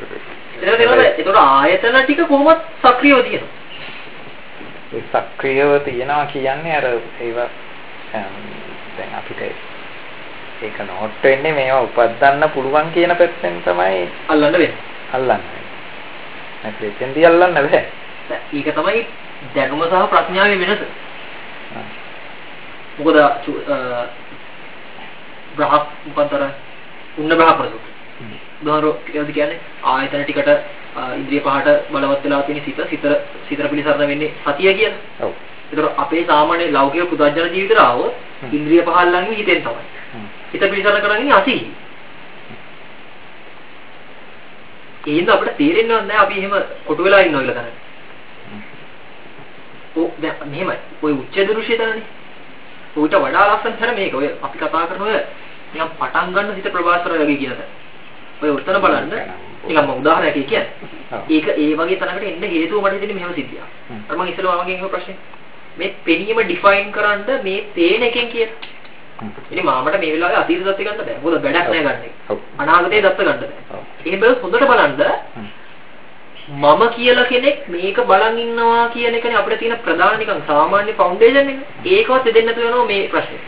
ආයතන ටික කොහොමද සක්‍රියව තියෙනවා? ඒ සක්‍රියව තියනවා කියන්නේ අර ඒවා දැන් අපිට ඒක නෝට් වෙන්නේ මේවා උපදින්න පුළුවන් කියන පැත්තෙන් තමයි අල්ලන්න වෙන්නේ. අල්ලන්නේ. නැත්නම් එතෙන්දී අල්ලන්න බෑ. ඒක තමයි දැනුම සහ ප්‍රඥාවේ වෙනස. මොකද මොකන්තර උන්න බ්‍රහ්මසුත් දහරෝ කියන්නේ ආයතන ටිකට ඉන්ද්‍රිය පහට බලවත් වෙලා තියෙන සිතර පිළිසරණ වෙන්නේ සතිය කියලා. ඔව්. ඒතර අපේ සාමාන්‍ය ලෞකික පුදුජන ජීවිතය ආවොත් ඉන්ද්‍රිය පහ අල්ලන්නේ හිතෙන් තමයි. හිත පිළිසරණ කරන්නේ අසීහි. ඒින්ද අපිට තේරෙන්නේ නැහැ අපි එහෙම කොටු වෙලා ඉන්නවා කියලා තමයි. ඔව් දැන් මෙහෙමයි. ඔය උච්ච දෘශ්‍යය තමයි. ඌට වඩා ලස්සන තැන මේක. ඔය අපි කතා කරන ඔය නිකන් පටන් ගන්න හිත ප්‍රභාස්වර වගේ කියන තැන. ඔය උත්තර බලන්න නිකන් මම උදාහරණයක් කියන්නේ. ඒක ඒ වගේ තැනකට එන්න හේතුව මට හිතෙන්නේ මෙහෙම සිද්ධියක්. අර මම ඉස්සෙල්ලා වගේ අහපු ප්‍රශ්නේ. මේ පෙනීම ඩිෆයින් කරන්න මේ පේන එකෙන් කියන. ඉතින් මාමට මේ වෙලාවේ අතීත දත්ත ගන්න බෑ. මොකද වැඩක් නෑ ගන්න එක. අනාගතේ දත්ත ගන්න බෑ. එහෙම බෑ හොඳට බලන්න මම කියලා කෙනෙක් මේක බලන් ඉන්නවා කියන එකනේ අපිට තියෙන ප්‍රධාන නිකන් සාමාන්‍ය ෆවුන්ඩේෂන් එක. ඒකවත් දෙන්න නැතුව යනවා මේ ප්‍රශ්නේ.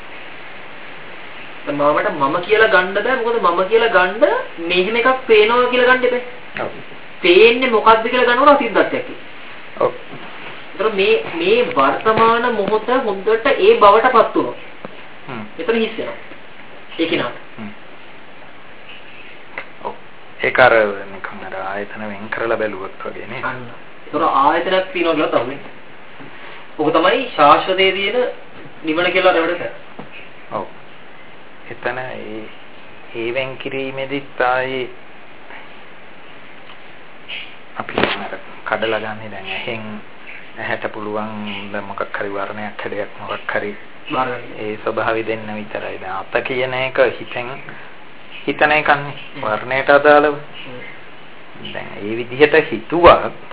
මාමට මම කියලා ගන්න බෑ මොකද මම කියලා ගන්න මෙහෙම එකක් පේනවා කියලා ගන්න එපා. ඔව්. පේන්නේ මොකද්ද කියලා ගන්නකොට අතීත දත්තයක් කියලා. ඔව්. ඒතර මේ වර්තමාන මොහොත හොඳට ඒ බවටපත් වුණා. එතන හිස් වෙනවා. ඒක නාට. ඒක අර නිකන් අර ආයතන වෙන් කරලා බැලුවොත් වගේ නේ. අන්න. ඒතර ආයතනයක් තියෙනවා කියලා තමයි. ඔක තමයි ශාස්ත්‍රයේ තියෙන නිවන කියලා රැවටක. ඔව්. එතන ඒ වෙන් කිරීමේදීත් ආයේ අපි කඩලා ගන්නේ දැන් ඇහැට පුළුවන් මොකක් හරි වර්ණයක් හැඩයක් මොකක් හරි ඒ ස්වභාවය දෙන්න විතරයි. දැන් අත කියන එක හිතන එකන්නේ වර්ණයට අදාළව. දැන් ඒ විදිහට හිතුවත්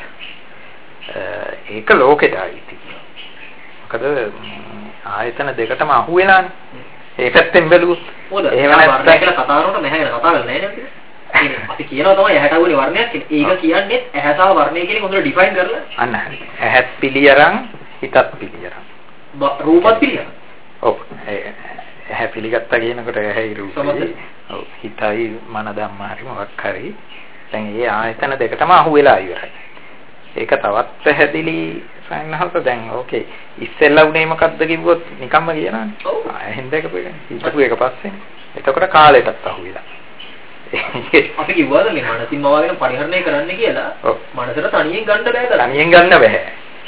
ඒක ලෝකෙට ආйти. මොකද ආයතන දෙකටම අහු වෙලානේ. ඒ පැත්තෙන් බැලුවොත් එහෙම නැත්නම් කියලා කතා කරනකොට මෙහෙ ගැන කතා කරලා නැහැ නේද? අපි කියනවා තමයි ඇහැට අහුවෙන වර්ණයක් කියලා. ඒක කියන්නේ ඇහැ සහ වර්ණය කියන එක හොඳට ඩිෆයින් කරලා. අන්න හරි. ඇහත් පිළියරන් හිතත් පිළියරන්. රූපත් පිළියරන්. ඔව්. ඇහැ පිළිගත්තා කියනකොට ඇහැයි රූපයි. ඔව්. හිතයි මන ධම්ම හරි මොකක් හරි. දැන් මේ ආයතන දෙකටම අහු වෙලා ඉවරයි. ඒක තවත් පැහැදිලි සයන්හත දැන් ඕකේ ඉස්සෙල්ලා උනේ මොකද්ද කිව්වොත් නිකම්ම කියනවානේ. ඔව්. ආයෙත් දෙක පිළිගන්න. හිතපු එක පස්සේනේ. එතකොට කාලයටත් අහු වෙලා. අපි කිව්වද මේ මනසින් මවාගෙන පරිහරණය කරන්න කියලා? ඔව්. මනසට තනියෙන් ගන්න බෑ කියලා. තනියෙන් ගන්න බෑ.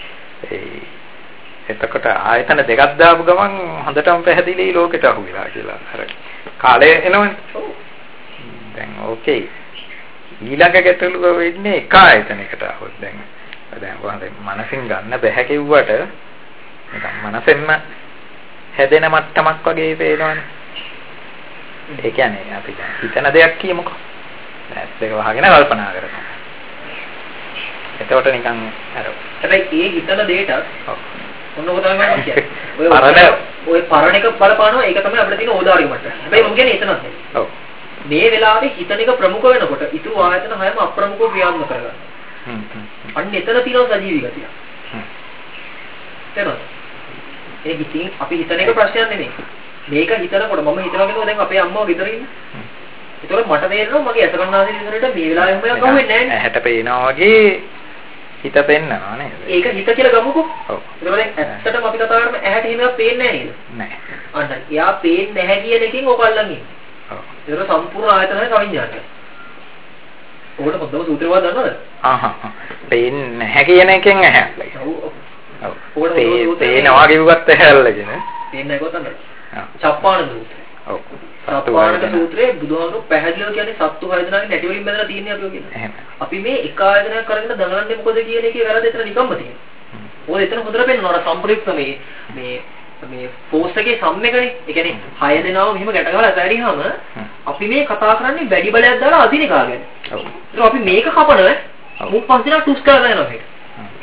එතකොට ආයතන දෙකක් දාපු ගමන් හොඳටම පැහැදිලි ලෝකෙට අහු වෙලා කියලා. අර කාලය එනවනේ. ඔව්. දැන් ඕකේ. ඊළඟ ගැටලුව වෙන්නේ එක ආයතනයකට આવොත් දැන් වහදේ මනසින් ගන්න බෑ කිව්වට නිකන් මනසෙන්ම හැදෙන මට්ටමක් වගේ පේනවනේ. ඒ කියන්නේ අපි දැන් හිතන දෙයක් කියමුකෝ. ඇස් දෙක වහගෙන කල්පනා කරනවා. එතකොට නිකන් අර හැබැයි ඒ හිතන දෙයට ඔන්නෝක තමයි මම කියන්නේ. ඔය පරණ එක බලපානවා ඒක තමයි අපිට තියෙන ඕදාරික මට්ටම. හැබැයි මම කියන්නේ එතනත් නෙවෙයි. ඔව්. මේ වෙලාවේ හිතන එක ප්‍රමුඛ වෙනකොට ඊටු ආයතන හැම අප්‍රමුඛව ක්‍රියාත්මක කරගන්නවා. අන්න එතන තියෙනවා සජීවී ගතිය. තේරුණාද? ඒ කිසිම අපි හිතන එක ප්‍රශ්නයක් නෙමෙයි. මේක හිතනකොට මම හිතනවා කියනවා දැන් අපේ අම්මව ගෙදර ඉන්නේ. ඒතකොට මට තේරෙනවා මගේ අසකන්නාදී විතරට මේ වෙලාවෙම එකක් අහුවෙන්නේ නැහැ නේ. ඇහැට පේනවා වගේ හිත පෙන්නනවා නේද? ඒක හිත කියලා ගමුකෝ. ඔව්. ඒතකොට දැන් ඇත්තටම අපි කතා කරන්නේ ඇහැට හිමයක් පේන්නේ නැහැ නේද? නැහැ. අන්න එයා පේන්නේ නැහැ කියන එකෙන් ඕක අල්ලන් ඉන්නේ. ඔව්. ඒක සම්පූර්ණ ආයතනයේ කවිඥානය. ඔකට පොඩ්ඩක් සූත්‍රවාද දන්නවද? පේන්නේ නැහැ කියන එකෙන් ඇහැල්ලයි. ඔව්. ඔව්. පේනවා කිව්වත් ඇහැල්ලගෙන. පේන්නේ නැහැ කොතනද? චප්පාණ සූත්‍රය. ඔව්. චප්පාණ සූත්‍රයේ බුදුහාමුදුරුවෝ පැහැදිලිව කියන්නේ සත්තු හයදෙනාගේ නැටි වලින් බඳලා තියෙන්නේ අපි ඔය කියන්නේ. අපි මේ එක ආයතනයක් කරගෙන දඟලන්නේ මොකද කියන එකේ වැරද්ද එතන නිකම්ම තියෙනවා. මොකද එතන හොඳට පේනවා අර සම්ප්‍රයුක්ත මේ ෆෝස් එකේ සම් එකනේ. ඒ කියන්නේ 6 දෙනාම මෙහෙම ගැට ගහලා ඇතරිහම අපි මේ කතා කරන්නේ වැඩි බලයක් දාලා අදින එක ගැන. ඔව්. ඒක අපි මේක කපනවා මුක් පස්සේ ටුස් කරලා යනවා මේක.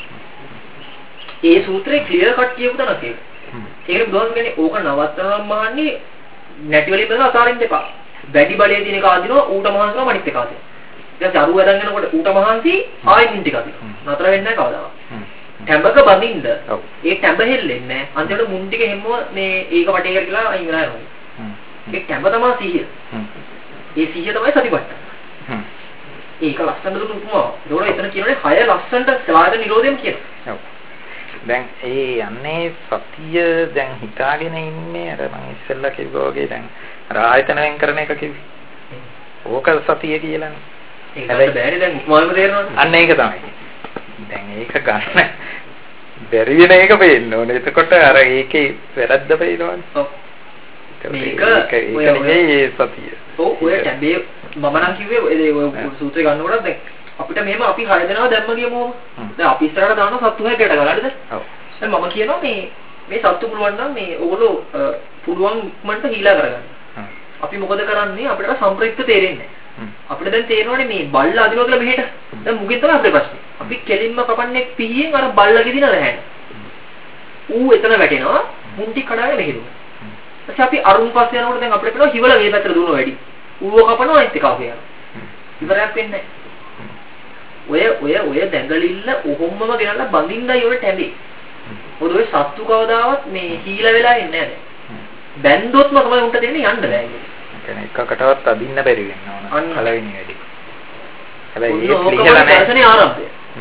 ඒ සූත්‍රේ ක්ලියර් කට් කියපු තැනක් ඒක. ඒකට බුදුන් කියන්නේ ඕක නවත්තනවා මහන්නේ නැටි වලින් බඳලා අතාරින්න එපා. වැඩි බලයේ තියෙන එක අදිනවා ඌට මහන්සිලා මණිත් එක අදිනවා. ඊට පස්සේ අරුව ඇදන් යනකොට ඌට මහන්සි ආයෙත් ඉන්න ටික අදිනවා. නතර වෙන්නේ නැහැ කවදාවත්. ටැඹක බඳින්න ඒ ටැඹ හෙල්ලෙන්නේ නැහැ. අන්තිමට මුන් ටික හැමව මේ ඒක වටේ කරලා අයින් වෙලා යනවා. ඒ ටැඹ තමයි සිහිය. ඒ සිහිය තමයි සතිපට්ඨාන. ඒක ලස්සනට දුන්නු උපමාව. ඒකෝර එතන කියනනේ 6 ලස්සනට සලාද නිරෝධයෙන් කියනවා. ඔව්. දැන් ඒ යන්නේ සතිය දැන් හිතාගෙන ඉන්නේ අර මම ඉස්සෙල්ලා කිව්වා වගේ දැන් අර ආයතන වෙන් කරන එක කිව්වේ. ඕක සතිය කියලානේ. ඒක බෑනේ දැන් උපමාවෙම තේරෙනවනේ. අන්න ඒක තමයි. දැන් ඒක ගන්න බැරි වෙන එක පේන්න ඕනේ. එතකොට අර ඒකේ වැරද්ද පේනවනේ. ඔව්. ඒක නෙවෙයි සතිය. ඔව් ඔය ටැබේ මම නම් කිව්වේ ඔය සූත්‍රය ගන්නකොට දැන් අපිට මෙහෙම අපි 6 දෙනා දැම්ම ගියමු. දැන් අපි ඉස්සරහට දානවා සත්තු 6කට ගාලා හරිද? ඔව්. දැන් මම කියනවා මේ සත්තු පුළුවන් නම් මේ ඕගොල්ලෝ පුළුවන් ඉක්මනට හීලා කරගන්න. අපි මොකද කරන්නේ අපිට සම්ප්‍රයුක්ත තේරෙන්නේ නැහැ. අපිට දැන් තේරෙනවානේ මේ බල්ලා අදිනවා කියලා මෙහෙට. දැන් මුගෙන් තමයි අපේ ප්‍රශ්නේ. අපි කෙලින්ම කපන්නේ පිහියෙන් අර බල්ලගේ දින රැහැන. ඌ එතන වැටෙනවා මුන්ටි කඩාගෙන මෙහෙදුවා. ඊට අපි අරුන් පස්සේ යනකොට දැන් අපිට පේනවා හිවල මේ පැත්තට දුවනවා වැඩි. ඌව කපනවා අනිත් එක ආපේ යනවා. ඉවරයක් වෙන්නේ නැහැ. ඔය දැඟලිල්ල ඔහොම්මම ගෙනල්ලා බඳින්නයි ඔය ටැඹේ. මොකද ඔය සත්තු කවදාවත් මේ හීලා වෙලා ඉන්නේ නැහැ. බැන්දොත්ම තමයි උන්ට දෙන්නේ යන්න බෑ. ඒ කියන්නේ එකකටවත් අදින්න බැරි වෙන්න ඕන. කලවෙනි වැඩි. හැබැයි ඒක ලිහලා නැහැ. දර්ශනේ ආරම්භය.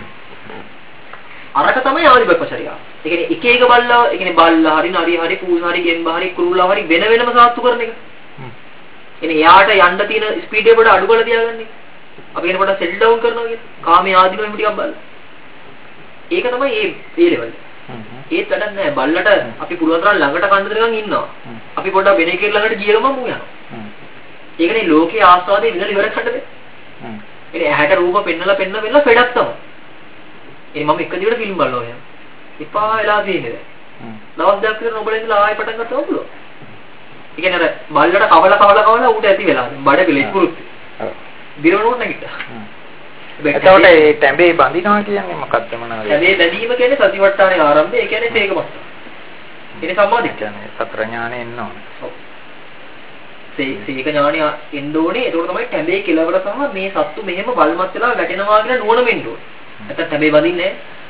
අරක තමයි ආදිපපචරියා. ඒ කියන්නේ එක එක බල්ලා, ඒ කියන්නේ බල්ලා හරි නරි හරි පූස හරි ගෙම්බ හරි කුරුල්ලා හරි වෙන වෙනම සාත්තු කරන එක. එනේ යාට යන්න තියෙන ස්පීඩ් එක පොඩ අඩු කරලා තියාගන්නේ. අපි එන පොඩ සෙටල් ඩවුන් කරනවා කියන්නේ. කාමයේ ආදිනව එහෙම ටිකක් බලන්න. ඒක තමයි ඒ ලෙවල්. ඒත් වැඩක් නැහැ. බල්ලට අපි පුළුවන් තරම් ළඟට කන්න දෙනකන් ඉන්නවා. අපි පොඩ්ඩක් වෙන එකේ ළඟට ගිය ගමන් මූ යනවා. ඒකනේ ලෝකයේ ආස්වාදේ විඳලා ඉවර කරන්න බෑ. එනේ ඇහැට රූප පෙන්නලා පෙන්නලා ෆෙඩක් තමයි. මම එක දිගට ෆිල්ම් බලනවා එහෙනම්. එපා වෙලා තියෙන්නේ දැන්. දවස් දෙකක් විතර නොබල ඉඳලා ආයෙ පටන් ගත්තම පුළුවන්. ඒ කියන්නේ අර බල්ලට කවලා ඌට ඇති වෙලා. බඩ පිළිස් පුරුත්. ඔව්. දිරවනෝත් නැගිට්ටා. එතකොට මේ ටැඹේ බඳිනවා කියන්නේ මොකක්ද මොනවද? ටැඹේ බැඳීම කියන්නේ සතිපට්ඨානයේ ආරම්භය. ඒ කියන්නේ තේකමස්ස. ඉතින් සම්මාදිට කියන්නේ සතර ඥානෙ එන්න ඕනේ. ඔව්. සීක ඥානෙ එන්න ඕනේ. ඒක තමයි ටැඹේ කෙලවර සහ මේ සත්තු මෙහෙම බල්මත් වෙලා වැටෙනවා කියන නුවණ මෙන්න ඕනේ. නැත්නම් ටැඹේ බඳින්නේ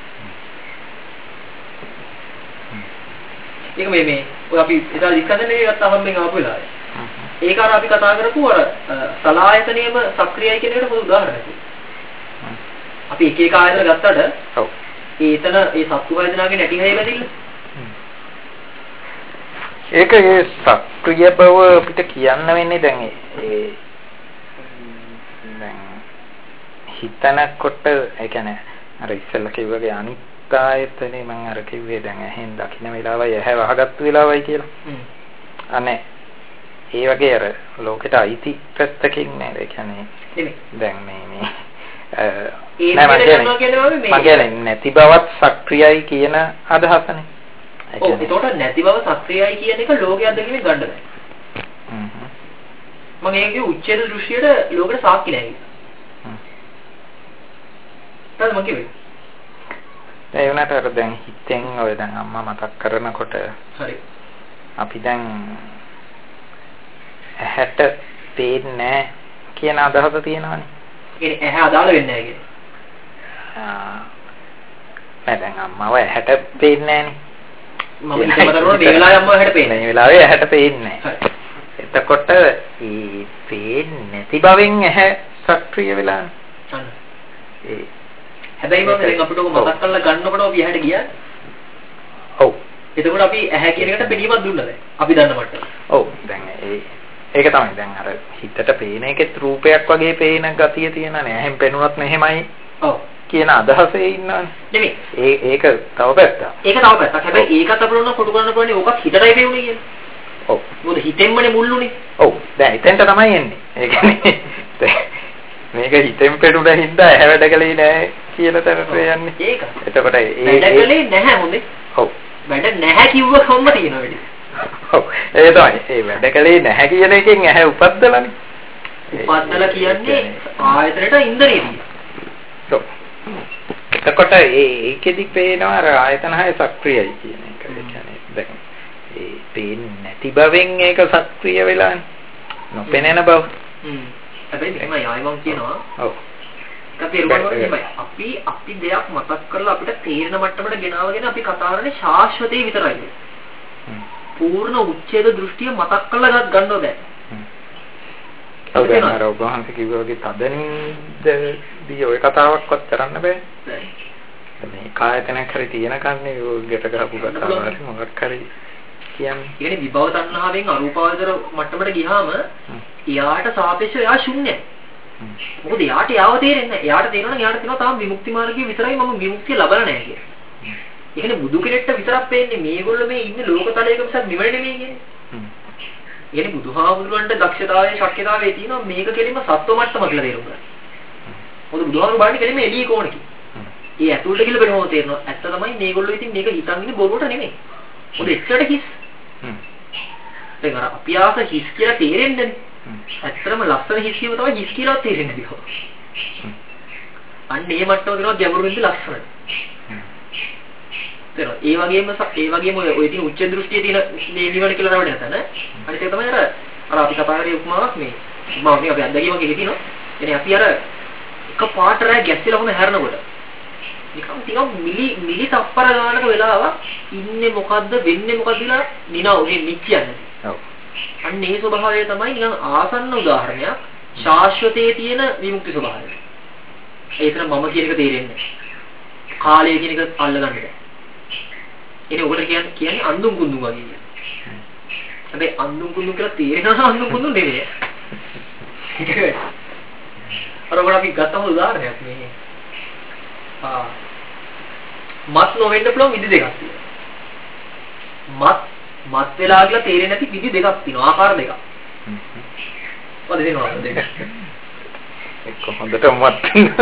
නැහැ. ඒක මේ ඔය අපි එදා ඉස්සරහනේ ගත්ත අහම්බෙන් ආපු වෙලාවේ. ඒක අර අපි කතා කරපු අර සලායතනියම සක්‍රියයි කියන එකට පොදු උදාහරණයක්. අපි එක එක ආයතන ගත්තට ඔව් ඒතන ඒ සත්තු වේදනාවේ නැටි හය වැදින්න. ඒක ඒ සක්‍රිය බව අපිට කියන්න වෙන්නේ දැන් දැන් හිතනකොට ඒ කියන්නේ අර ඉස්සෙල්ලා කිව්වගේ අනිත් ආයතනේ මම අර කිව්වේ දැන් ඇහෙන් දකින්න වෙලාවයි ඇහැ වහගත්තු වෙලාවයි කියලා. අනේ ඒ වගේ අර ලෝකෙට අයිති පැත්තකින් නේද? ඒ කියන්නේ දැන් මේ නැති බවත් සක්‍රියයි කියන අදහසනේ. ඔව් ඒකට නැති බව සක්‍රියයි කියන එක ලෝකයේ අත්දැකීමෙන් ගන්න බෑ. මම ඒකේ උච්ඡේද දෘෂ්ටියට ලෝකෙට සාක්ෂි නැහැ. තද මම කිව්වේ. ඒ වුණාට අර දැන් හිතෙන් ඔය දැන් අම්මා මතක් කරනකොට හරි. අපි දැන් ඇහැට පේන්නේ නැහැ කියන අදහස තියෙනවානේ. ඒ ඇහැ අදාළ වෙන්නේ නැහැ කියන්නේ. නෑ දැන් අම්මව ඇහැට පේන්නේ නැහනේ. මම හිතමතරන මේ වෙලාවේ අම්මව ඇහැට පේන්නේ. මේ වෙලාවේ ඇහැට පේන්නේ නැහැ. එතකොට මේ පේන්නේ නැති බවෙන් ඇහැ සක්‍රිය වෙලානේ. අන්න. හැබැයි මම දැන් අපිට ඔක මතක් කරලා ගන්නකොට අපි ඇහැට ගියා. ඔව්. එතකොට අපි ඇහැ කියන එකට පිළිමක් දුන්නා දැන්. අපි දන්න මට්ටම. ඔව්. දැන් ඒක තමයි දැන් අර හිතට පේන එකෙත් රූපයක් වගේ පේන ගතිය තියෙනනේ. ඇහෙන් පෙනුනත් මෙහෙමයි. ඔව්. කියන අදහසේ ඉන්නවනේ. නෙමෙයි. ඒක තව පැත්තක්. ඒක තව පැත්තක්. හැබැයි ඒකත් අපිට උන කොටු කරන්න පුළුවන් ඕකත් හිතටයි පෙවුනේ කියන්නේ. ඔව්. මොකද හිතෙන්මනේ මුල්ලුනේ. ඔව්. දැන් හිතෙන්ට තමයි එන්නේ. ඒ කියන්නේ මේක හිතෙන් පෙනුන හින්දා ඇහැ වැඩ කලේ නෑ කියලා තැනට යන්නේ. ඒක. එතකොට වැඩ කලේ නැහැ හොඳේ. ඔව්. වැඩ නැහැ කිව්ව කොම්ම තියෙනවා වැඩි. ඔව්. ඒ තමයි. ඒ වැඩ කලේ නැහැ කියන එකෙන් ඇහැ උපද්දලානේ. උපද්දලා කියන්නේ ආයතනයට ඉන්ද්‍රිය තියෙනවා. ඔව්. එතකොට ඒකෙදි පේනවා අර ආයතන හය සක්‍රියයි කියන එක. ඒ කියන්නේ දැන් ඒ පේන්නේ නැති බවෙන් ඒක සක්‍රිය වෙලානේ. නොපෙනෙන බව. හැබැයි මෙහෙමයි ආයෙ මම කියනවා. ඔව්. අපි දෙයක් මතක් කරලා අපිට තේරෙන මට්ටමට ගෙනාවගෙන අපි කතා කරන්නේ ශාස්ත්‍රයේ විතරයි. පූර්ණ උච්ඡේද දෘෂ්ටිය මතක් කරලා ගන්නව දැන්. ඔව් දැන් අර ඔබ වහන්සේ කිව්වා වගේ තදනින්දදී ඔය කතාවක්වත් කරන්න බෑ. මේ කායතනක් හරි තියෙන කන්නේ ගෙට ගහපු කතාවක් මොකක් හරි කියන්නේ. ඒ කියන්නේ විභව තණ්හාවෙන් අරූපාවචර මට්ටමට ගියාම එයාට සාපේක්ෂව එයා ශුන්‍යයි. මොකද එයාට යාව තේරෙන්නේ නැහැ. එයාට තේරෙනවා එයාට තියෙනවා තාම විමුක්ති මාර්ගයේ විතරයි මම විමුක්තිය ලබලා නැහැ කියලා. ඒ කියන්නේ බුදු කෙනෙක්ට විතරක් පේන්නේ මේගොල්ලෝ මේ ඉන්නේ ලෝකතලයක මිසක් නිවන නෙමෙයි කියන්නේ. ඒ කියන්නේ බුදුහාමුදුරන්ට දක්ෂතාවයේ ශක්්‍යතාවයේ තියෙනවා මේක කෙලින්ම සත්ව මට්ටම කියලා තේරුම් ගන්න. මොකද බුදුහාමුදුරු බලන්නේ කෙලින්ම එළියේ කොහොමද කියලා. ඒ ඇතුළට ගිහලා බලනවා තේරෙනවා. ඇත්ත තමයි මේගොල්ලෝ ඉතින් මේක හිතන් ඉන්නේ බොරුවට නෙමෙයි. මොකද එච්චරට හිස්. දැන් අර අපි ආස හිස් කියලා තේරෙන්නේ ඇත්තටම ලස්සන හිස් කියව තමයි හිස් කියලා තේරෙන්නේ දිහා. අන්න ඒ මට්ටම දෙනවා ගැඹුරින්ද ලස්සනට. ඒ වගේම ඔය තියෙන උච්ච දෘෂ්ටියේ තියෙන මේ නිවන කියලා තමයි නැතන. අනිත් එක තමයි අර අපි කතා කරේ උපමාවක් මේ. උපමාවක් නේ අපි අත්දැකීමක් එකේ තියෙනවා. එනේ අපි අර එක පාට රෑ ගැස්සලා වුණ හැරනකොට නිකන් ටිකක් මිලි තප්පර ගානක වෙලාවක් ඉන්නේ මොකද්ද වෙන්නේ මොකද්ද කියලා නිනා ඔගේ නිච්චයන්නේ. ඔව්. අන්න ඒ ස්වභාවය තමයි නිකන් ආසන්න උදාහරණයක් ශාශ්වතයේ තියෙන විමුක්ති ස්වභාවය. ඒතර මම කියන එක තේරෙන්නේ නැහැ. කාලය කියන එක අල්ලගන්න බෑ. එනේ ඔකට කියන්නේ අඳුන් කුඳුන් වගේ කියන. හැබැයි අඳුන් කුඳුන් කියලා තේරෙනවා අඳුන් කුඳුන් නෙවෙයි. අර ඔකට අපි ගත්තම උදාහරණයක් මේ. මත් නොවෙන්න පුළුවන් විදි දෙකක් තියෙනවා. මත් වෙලා කියලා තේරෙන්නේ නැති විදි දෙකක් තියෙනවා. ආකාර දෙකක්. මොකද දෙනවද දෙක? එක්ක හොඳට මත්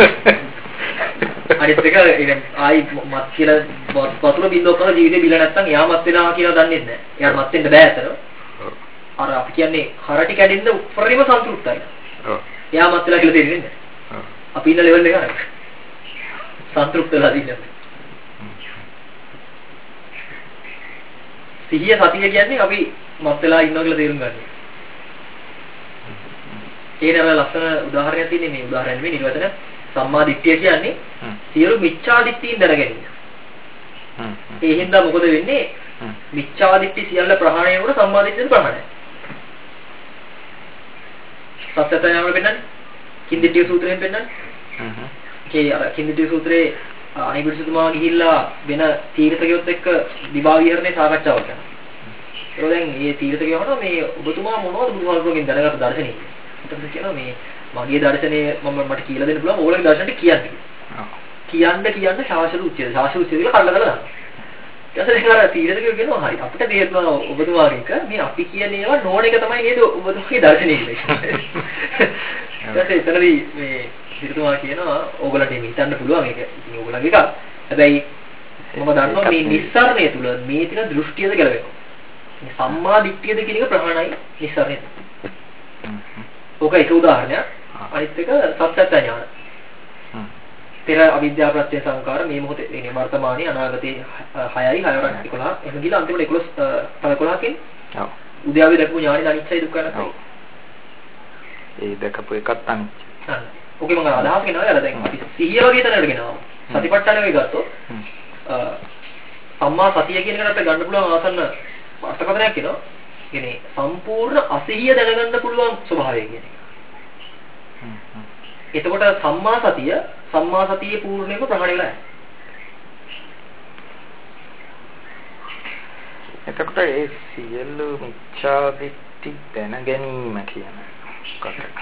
අනිත් එක ආයි මත් කියලා වතුර බින්දුවක් කරලා ජීවිතේ බිල නැත්තම් එයා මත් වෙනවා කියලා දන්නේ නැහැ. එයාට මත් වෙන්න බෑ අතන. අර අපි කියන්නේ හරටි කැඩෙන්න උපරිම සන්තුෂ්ටයි. ඔව්. එයා මත් වෙලා කියලා තේරෙන්නේ නැහැ. ඔව්. අපි ඉන්න ලෙවල් එක හරි. සන්තුෂ්ට වෙලා ඉන්නේ. සිහිය සතිය කියන්නේ අපි මත් වෙලා ඉන්නවා කියලා තේරුම් ගන්න. ඒනම ලස්සන උදාහරණයක් තියෙන්නේ මේ උදාහරණ නෙමෙයි නිර්වචන සම්මා දිට්ඨිය කියන්නේ සියලු මිච්ඡා දිට්ඨීන් දැනගැනීම. ඒ හින්දා මොකද වෙන්නේ? මිච්ඡා දිට්ඨි සියල්ල ප්‍රහාණය වෙනකොට සම්මා දිට්ඨිය ප්‍රහාණය. සත්‍යතයම වෙන්නන්නේ කින්දිට්ඨිය සූත්‍රයෙන් වෙන්නන්නේ. ඒ අර කින්දිට්ඨිය සූත්‍රයේ අනිබිරිසුතුමා ගිහිල්ලා වෙන තීර්ථකයොත් එක්ක විභා විහරණේ සාකච්ඡාවක් කරනවා. ඒක දැන් මේ තීර්ථකයෝ අහනවා මේ ඔබතුමා මොනවද බුදුහාමුදුරුවෝගෙන් දැනගත්ත දර්ශනය කියලා. ඊට කියනවා මේ මගේ දර්ශනය මට කියලා දෙන්න පුළුවන් ඕගොල්ලෝගේ දර්ශනට කියන්න කියන්න ශාස්ත්‍ර උච්චය කියලා කල්ලා දානවා. ඊට පස්සේ අර තීරණකයෝ කියනවා හරි අපිට තේරෙනවා ඔබතුමාගේ මේ අපි කියන්නේ ඒවා නෝන එක තමයි නේද ඔබතුමාගේ දර්ශනය කියලා. ඊට පස්සේ එතනදී මේ තීරතුමා කියනවා ඕගොල්ලන්ට මේ හිතන්න පුළුවන් ඒක ඉතින් ඕගොල්ලන්ගේ එකක්. හැබැයි මම දන්නවා මේ නිස්සාරණය තුල මේ තියෙන දෘෂ්ටියද ගැලවෙනවා. මේ සම්මා දිට්ඨියද කියන එක ප්‍රහාණයි නිස්සාරණය. ඕක එක උදාහරණයක්. අනිත් එක සත්‍යත්‍ය ඥාන. පෙර අවිද්‍යා ප්‍රත්‍ය සංකාර මේ මොහොතේ ඉන්නේ වර්තමානයේ අනාගතයේ 6යි 6 වරක් 11 එහෙම ගිහලා අන්තිමට 11 තව 11කින්. ඔව්. උද්‍යාවේ දැකපු ඥානෙ අනිච්චයි දුක්ඛයි නැත්නම්. ඒ දැකපු එකත් අනිච්චයි. හරි. ඕකේ මම අදහස් කරනවා යාලා දැන් අපි සිහිය වගේ තැනකට ගෙනාවා. සතිපට්ඨාන වේ ගත්තොත් සම්මා සතිය කියන එකට අපිට ගන්න පුළුවන් ආසන්න අර්ථකථනයක් කියනවා. කියන්නේ සම්පූර්ණ අසිහිය දැනගන්න පුළුවන් ස්වභාවය කියන එක. එතකොට සම්මා සතියේ පූර්ණේම ප්‍රහාණය වෙලා නැහැ. එතකොට ඒ සියලු මිච්ඡා දිට්ඨි දැන ගැනීම කියන කොට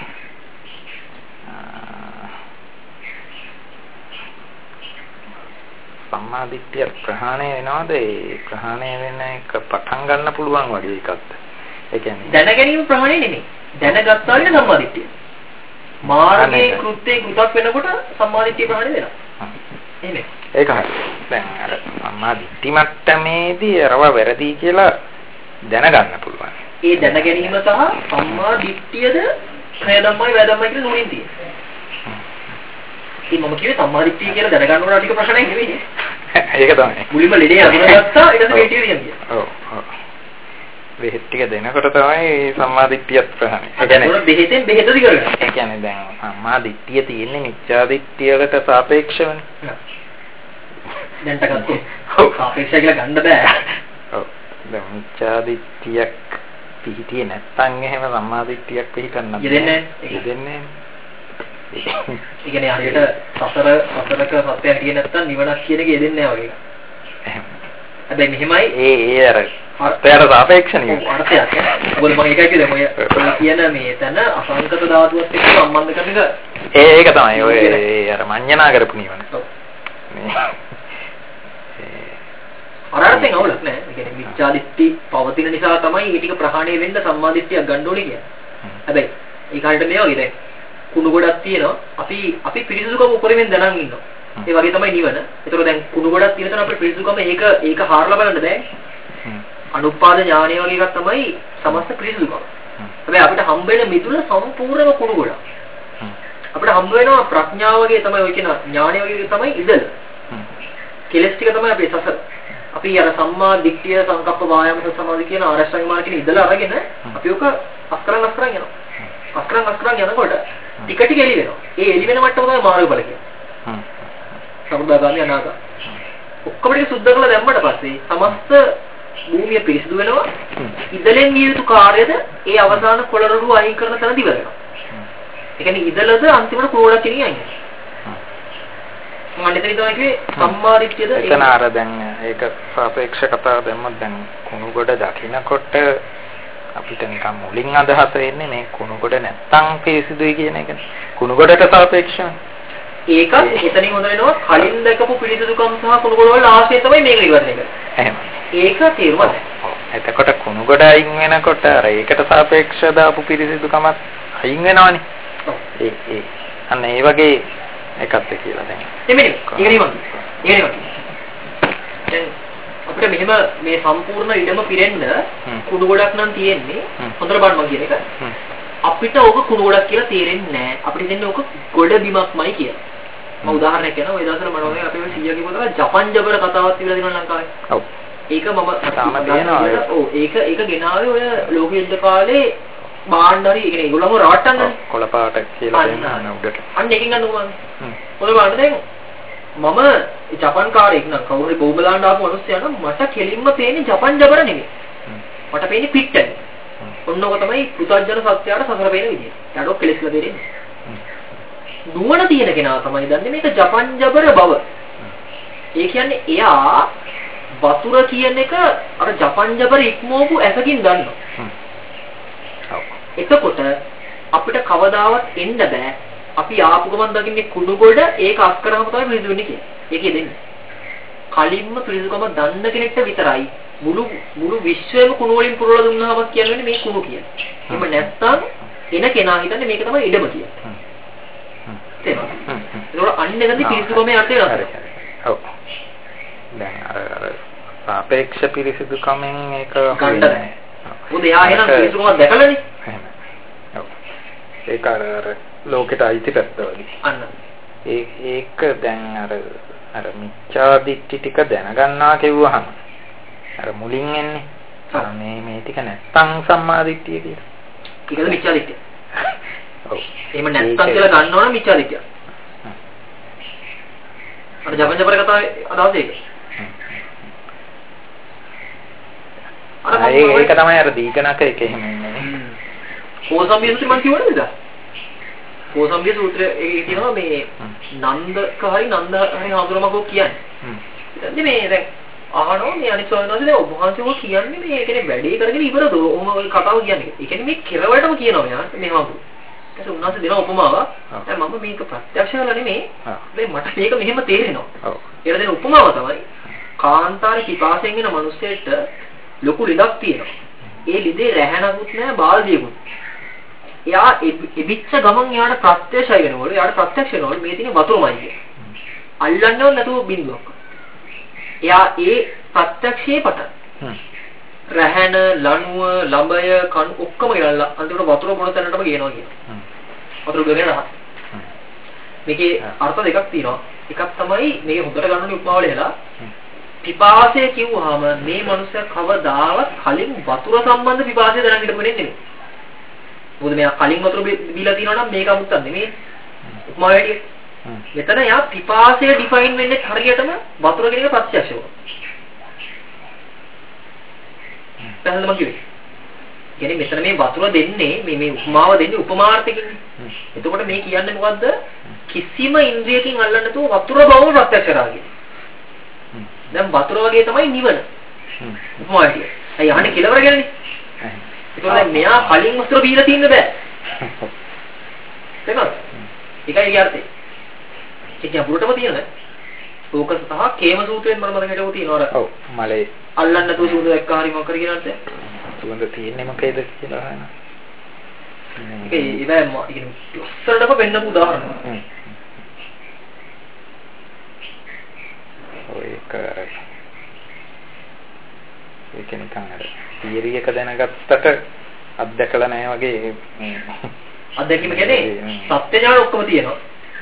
සම්මා දිට්ඨිය ප්‍රහාණය වෙනවද? ඒ ප්‍රහාණය වෙන එක පටන් ගන්න පුළුවන් වගේ එකක්ද? ඒ කියන්නේ දැන ගැනීම ප්‍රහාණය නෙමෙයි. දැනගත්තා කියන සම්මා දිට්ඨිය. මාර්ගයේ කෘත්‍යයේ කෘතක් වෙනකොට සම්මා දිට්ඨිය ප්‍රහාණය වෙනවා. එහෙමයි. ඒක හරි. දැන් අර සම්මා දිට්ඨි මට්ටමේදී අරව වැරදි කියලා දැනගන්න පුළුවන්. ඒ දැන ගැනීම සහ සම්මා දිට්ඨියද ක්‍රය ධම්මයි වය ධම්මයි කියලා නුවණින් තියෙනවා. ඉතින් මම කිව්වේ සම්මා දිට්ඨිය කියලා දැනගන්න ඕන ටික ප්‍රශ්නයක් නෙවෙයි. ඒක තමයි. මුලින්ම ලෙඩේ අඳුනගත්තා ඊට පස්සේ වේටිය කියන්නේ. ඔව් ඔව්. බෙහෙත් ටික දෙනකොට තමයි සම්මා දිට්ඨියත් ප්‍රහාණය. ඒ කියන්නේ බෙහෙතෙන් බෙහෙත දි කරගන්න. ඒ කියන්නේ දැන් සම්මා දිට්ඨිය තියෙන්නේ මිච්ඡා දිට්ඨියකට සාපේක්ෂවනේ. දැන් තකත් සාපේක්ෂය කියලා ගන්න බෑ. ඔව්. දැන් මිච්ඡා දිට්ඨියක් පිහිටියේ නැත්නම් එහෙම සම්මා දිට්ඨියක් පිහිටන්න බෑ. යෙදෙන්නේ නැහැ. ඒ කියන්නේ හරියට සතරක සත්‍යයක් කියන නැත්නම් නිවනක් කියන එක යෙදෙන්නේ නැහැ වගේ එකක්. එහෙම. හැබැයි මෙහෙමයි ඒ අර අර්ථයට සාපේක්ෂ නෙවෙයි. අර්ථයක් නේ. මොකද මම ඒකයි කිව්වේ ඔය කියන මේ තන අසංකත ධාතුවත් එක්ක සම්බන්ධ කරන එක ඒක තමයි ඔය අර මඤ්ඤණා කරපු නිවන. ඔව්. අරාර්ථයෙන් අවුලක් නෑ. ඒ කියන්නේ මිච්ඡා දිට්ඨි පවතින නිසා තමයි මේ ටික ප්‍රහාණය වෙන්න සම්මා දිට්ඨියක් ගන්න ඕනේ කියන්නේ. හැබැයි ඒක හරියට මේ වගේ දැන් කුණු ගොඩක් තියෙනවා. අපි පිරිසුදුකම උපරිමෙන් දැනන් ඉන්නවා. ඒ වගේ තමයි නිවන. ඒතකොට දැන් කුණු ගොඩක් තියෙන තැන අපේ පිරිසුදුකම ඒක හාරලා බලන්න බෑ. අනුපාද ඥානය වගේ එකක් තමයි සමස්ත පිරිසුදුකම. හැබැයි අපිට හම්බ වෙන මිදුල සම්පූර්ණම කුණු ගොඩක්. අපිට හම්බ වෙනවා ප්‍රඥාව වගේ තමයි ඔය කියන ඥානය වගේ තමයි ඉදල. කෙලස් ටික තමයි අපේ සසර. අපි අර සම්මා දිට්ඨිය සංකප්ප වායාම සමාධි කියන ආරෂ්ඨාංග මාර්ගයේ ඉදල අරගෙන අපි ඔක අස්කරන් යනවා. අස්කරන් යනකොට ටික ටික එළි වෙනවා. ඒ එළි වෙන මට්ටම තමයි මාර්ගඵල කියන්නේ. සමුදාගාමී අනාගාමී. ඔක්කොම ටික සුද්ධ කරලා දැම්මට පස්සේ සමස්ත භූමිය පිරිසිදු වෙනවා. ඉදලෙන් නිය යුතු කාර්යද ඒ අවසාන කොළරොඩු අයින් කරන තැනදී ඉවර වෙනවා. ඒ කියන්නේ ඉදලද අන්තිමට කුණුගොඩක් කියන යන්නේ. මම මෙතන තමයි කිව්වේ සම්මාදිට්ඨියද එතන අර දැන් ඒක සාපේක්ෂ කතාව දැම්මත් දැන් කුණුගොඩ දකින්නකොට අපිට නිකන් මුලින් අදහස එන්නේ මේ කුණුගොඩ නැත්තම් පිරිසිදුයි කියන එකනේ. කුණුගොඩට සාපේක්ෂව ඒක එතනින් හොඳ වෙනවා කලින් දැකපු පිරිසිදුකම් සහ කුණුගොඩ වල ආශ්‍රය තමයි මේක ඉවරණය කරන්නේ. එහෙම. ඒක තේරුම එතකොට කුණුගොඩ අයින් වෙනකොට අර ඒකට සාපේක්ෂව දාපු පිරිසිදුකමත් අයින් වෙනවනේ. ඒ අන්න ඒ වගේ එකක්ද කියලා දැන්. එමෙන්න. ඒක නෙමෙයි. දැන් අපිට මෙහෙම මේ සම්පූර්ණ ඉඩම පිරෙන්න කුණු ගොඩක් නම් තියෙන්නේ. හොඳට බලන්න මම කියන එක. අපිට ඕක කුණු ගොඩක් කියලා තේරෙන්නේ නැහැ. අපිට දෙන්නේ ඕක ගොඩ බිමක්මයි කියලා. මම උදාහරණයක් කියනවා. ඒ දවස්වල මම වගේ අපේ සීයා කියපුවා ජපන් ජබර කතාවක් තිබිලා තියෙනවා ලංකාවේ. ඔව්. ඒක මම තාම තියෙනවා. ඔව් ඒක ගෙනාවේ ඔය ලෝක යුද්ධ කාලේ බාණ්ඩරි ඒ කියන්නේ ඒගොල්ලෝ රවට්ටන්නේ. කොළපාට කියලා දෙනවා උඩට. අන්න එකකින් ගන්නවා. ඔය බලන්න දැන් මම ජපන් කාරයෙක් නම් කවුරු හරි බෝම්බ දාන්න ආපු මිනිස්සයා නම් මට කෙලින්ම පේන්නේ ජපන් ජබර නෙමෙයි. මට පේන්නේ පිට්ටනේ. ඔන්නෝක තමයි පුතඥ සත්‍යයට සසර පේන විදිය. යාඩෝ කෙලස්ලා දෙන්නේ. නුවණ තියෙන කෙනා තමයි දන්නේ මේක ජපන් ජබර බව. ඒ කියන්නේ එයා වතුර කියන එක අර ජපන් ජබර ඉක්මවපු ඇසකින් දන්නවා. එතකොට අපිට කවදාවත් එන්න බෑ. අපි ආපු ගමන් දකින්නේ කුණු ගොඩ ඒක අස්කරහම තමයි පිළිදු වෙන්නේ කියන්නේ. ඒකේ දෙන්නේ. කලින්ම පිළිදුකම දන්න කෙනෙක්ට විතරයි මුළු විශ්වයම කුණු වලින් පුරවලා දුන්නාම කියන්නේ මේ කුණු කියන්නේ. එහෙම නැත්නම් එන කෙනා හිතන්නේ මේක තමයි ඉඩම කියන්නේ. තේරුණා? ඒක අන්න එතනදී පිළිදුකමේ අර්ථය වෙනස්. ඔව්. දැන් අර සාපේක්ෂ පිළිසිදුකමෙන් ඒක ගන්නෑ. මොකද එයා එහෙනම් පිළිදුකම දැකලානේ. ඒක අර ලෝකෙට අයිති පැත්ත වගේ. අන්න. ඒක දැන් අර මිච්ඡා දිට්ඨි ටික දැනගන්නවා කියුවහම අර මුලින් එන්නේ. අර මේ ටික නැත්තම් සම්මා දිට්ඨිය කියලා. ඒකද මිච්ඡා දිට්ඨිය. ඔව්. එහෙම නැත්තම් කියලා ගන්නවනම් මිච්ඡා දිට්ඨිය. අර ජපන් ජබර කතාවේ අදහස ඒක. ඒක තමයි අර දීඝනක එක එහෙම ඉන්නේ. කෝසම්බිය සූත්‍රය මම කියවනේ නේද? කෝසම්බිය සූත්‍රය ඒකේ තියෙනවා මේ නන්දක හරි හාමුදුරුවෝ කියන්නේ. ඉතින් මේ දැන් අහනවා මේ අනිත් ස්වාමීන් වහන්සේ ඔබ වහන්සේ ඔය කියන්නේ මේ කියන්නේ වැඩේ කරගෙන ඉවරද? ඔහොම ඔය කතාව කියන්නේ. ඒ කියන්නේ මේ කෙරවලටම කියනවා මෙයා මේ හාමුදුරුවෝ. ඊට පස්සේ උන්වහන්සේ දෙන උපමාව දැන් මම මේක ප්‍රත්‍යක්ෂ කරලා නෙමෙයි. මේ මට මේක මෙහෙම තේරෙනවා. ඔව්. ඒලා දෙන උපමාව තමයි කාන්තාරේ පිපාසයෙන් එන මිනිස්සෙට ලොකු ලෙඩක් තියෙනවා. ඒ ලෙඩේ රැහැනකුත් නැහැ බාල්දියකුත්. එයා එබිච්ච ගමන් එයාට ප්‍රත්‍යක්ෂය වෙනවලු. එයාට ප්‍රත්‍යක්ෂ වෙනවලු මේ තියෙන වතුරමයි කිය. අල්ලන්නව නැතුව බින්දුවක්. එයා ඒ ප්‍රත්‍යක්ෂයේ පටන්. රැහැන, ලණුව, ළඹය, කන් ඔක්කොම ගෙනල්ලා අන්තිමට වතුර බොන තැනටම ගේනවා කියනවා. වතුර ගගෙන රහ. මේකේ අර්ථ දෙකක් තියෙනවා. එකක් තමයි මේක හොඳට ගන්නෝනේ උපමාවල එලා. පිපාසය කිව්වහම මේ මනුස්සයා කවදාවත් කලින් වතුර සම්බන්ධ පිපාසය දැනගෙන හිටපු කෙනෙක් නෙමෙයි. මොකද මෙයා කලින් වතුර බීලා තියෙනවා නම් මේක අමුත්තක් නෙමෙයි. උපමාව වැඩි. මෙතන යා පිපාසය ඩිෆයින් වෙන්නේ හරියටම වතුර කියන එක ප්‍රත්‍යක්ෂව. පැහැදිලිද මම කිව්වේ? කියන්නේ මෙතන මේ වතුර දෙන්නේ මේ උපමාව දෙන්නේ උපමාර්ථකින්. එතකොට මේ කියන්නේ මොකද්ද? කිසිම ඉන්ද්‍රියකින් අල්ලන්න නැතුව වතුර බව ප්‍රත්‍යක්ෂ කරගන්න. දැන් වතුර වගේ තමයි නිවන. උපමාවයි. අය යහනේ කෙලවර ගැනනේ. ඒකෝ දැන් මෙයා කලින් වතුර බීලා තින්න බෑ. තේරුණාද? ඒකයි අර්ථය. ඒක අපුරටම තියෙන ඕක සහ කේම සූත්‍රයෙන් මම මතක හිටවෝ තියෙනවා අර. ඔව් මලේ අල්ලන්න නැතුව සූත්‍ර දැක්කා හරි මොකද කියනත්. සුගඳ තියෙන්නේ මොකේද කියලා අහනවා. ඒක ලස්සනටම වෙන්නපු උදාහරණයක්. ඒක නිකන් අර තියරි එක දැනගත්තට අත්දැකලා නැහැ වගේ අත්දැකීම කියන්නේ සත්‍ය ඥාන ඔක්කොම තියෙනවා.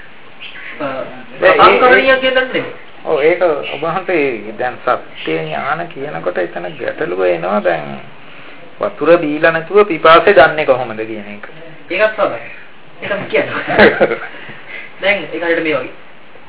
සංකරණීය කියන දන්නේ නෙමෙයි. ඔව් ඒක ඔබ හන්සේ දැන් සත්‍ය ඥාන කියනකොට එතන ගැටලුව එනවා දැන් වතුර බීලා නැතුව පිපාසය දන්නේ කොහොමද කියන එක. ඒකත් සමහරයි. ඒකම කියන්නේ. දැන් ඒක හරියට මේ වගේ.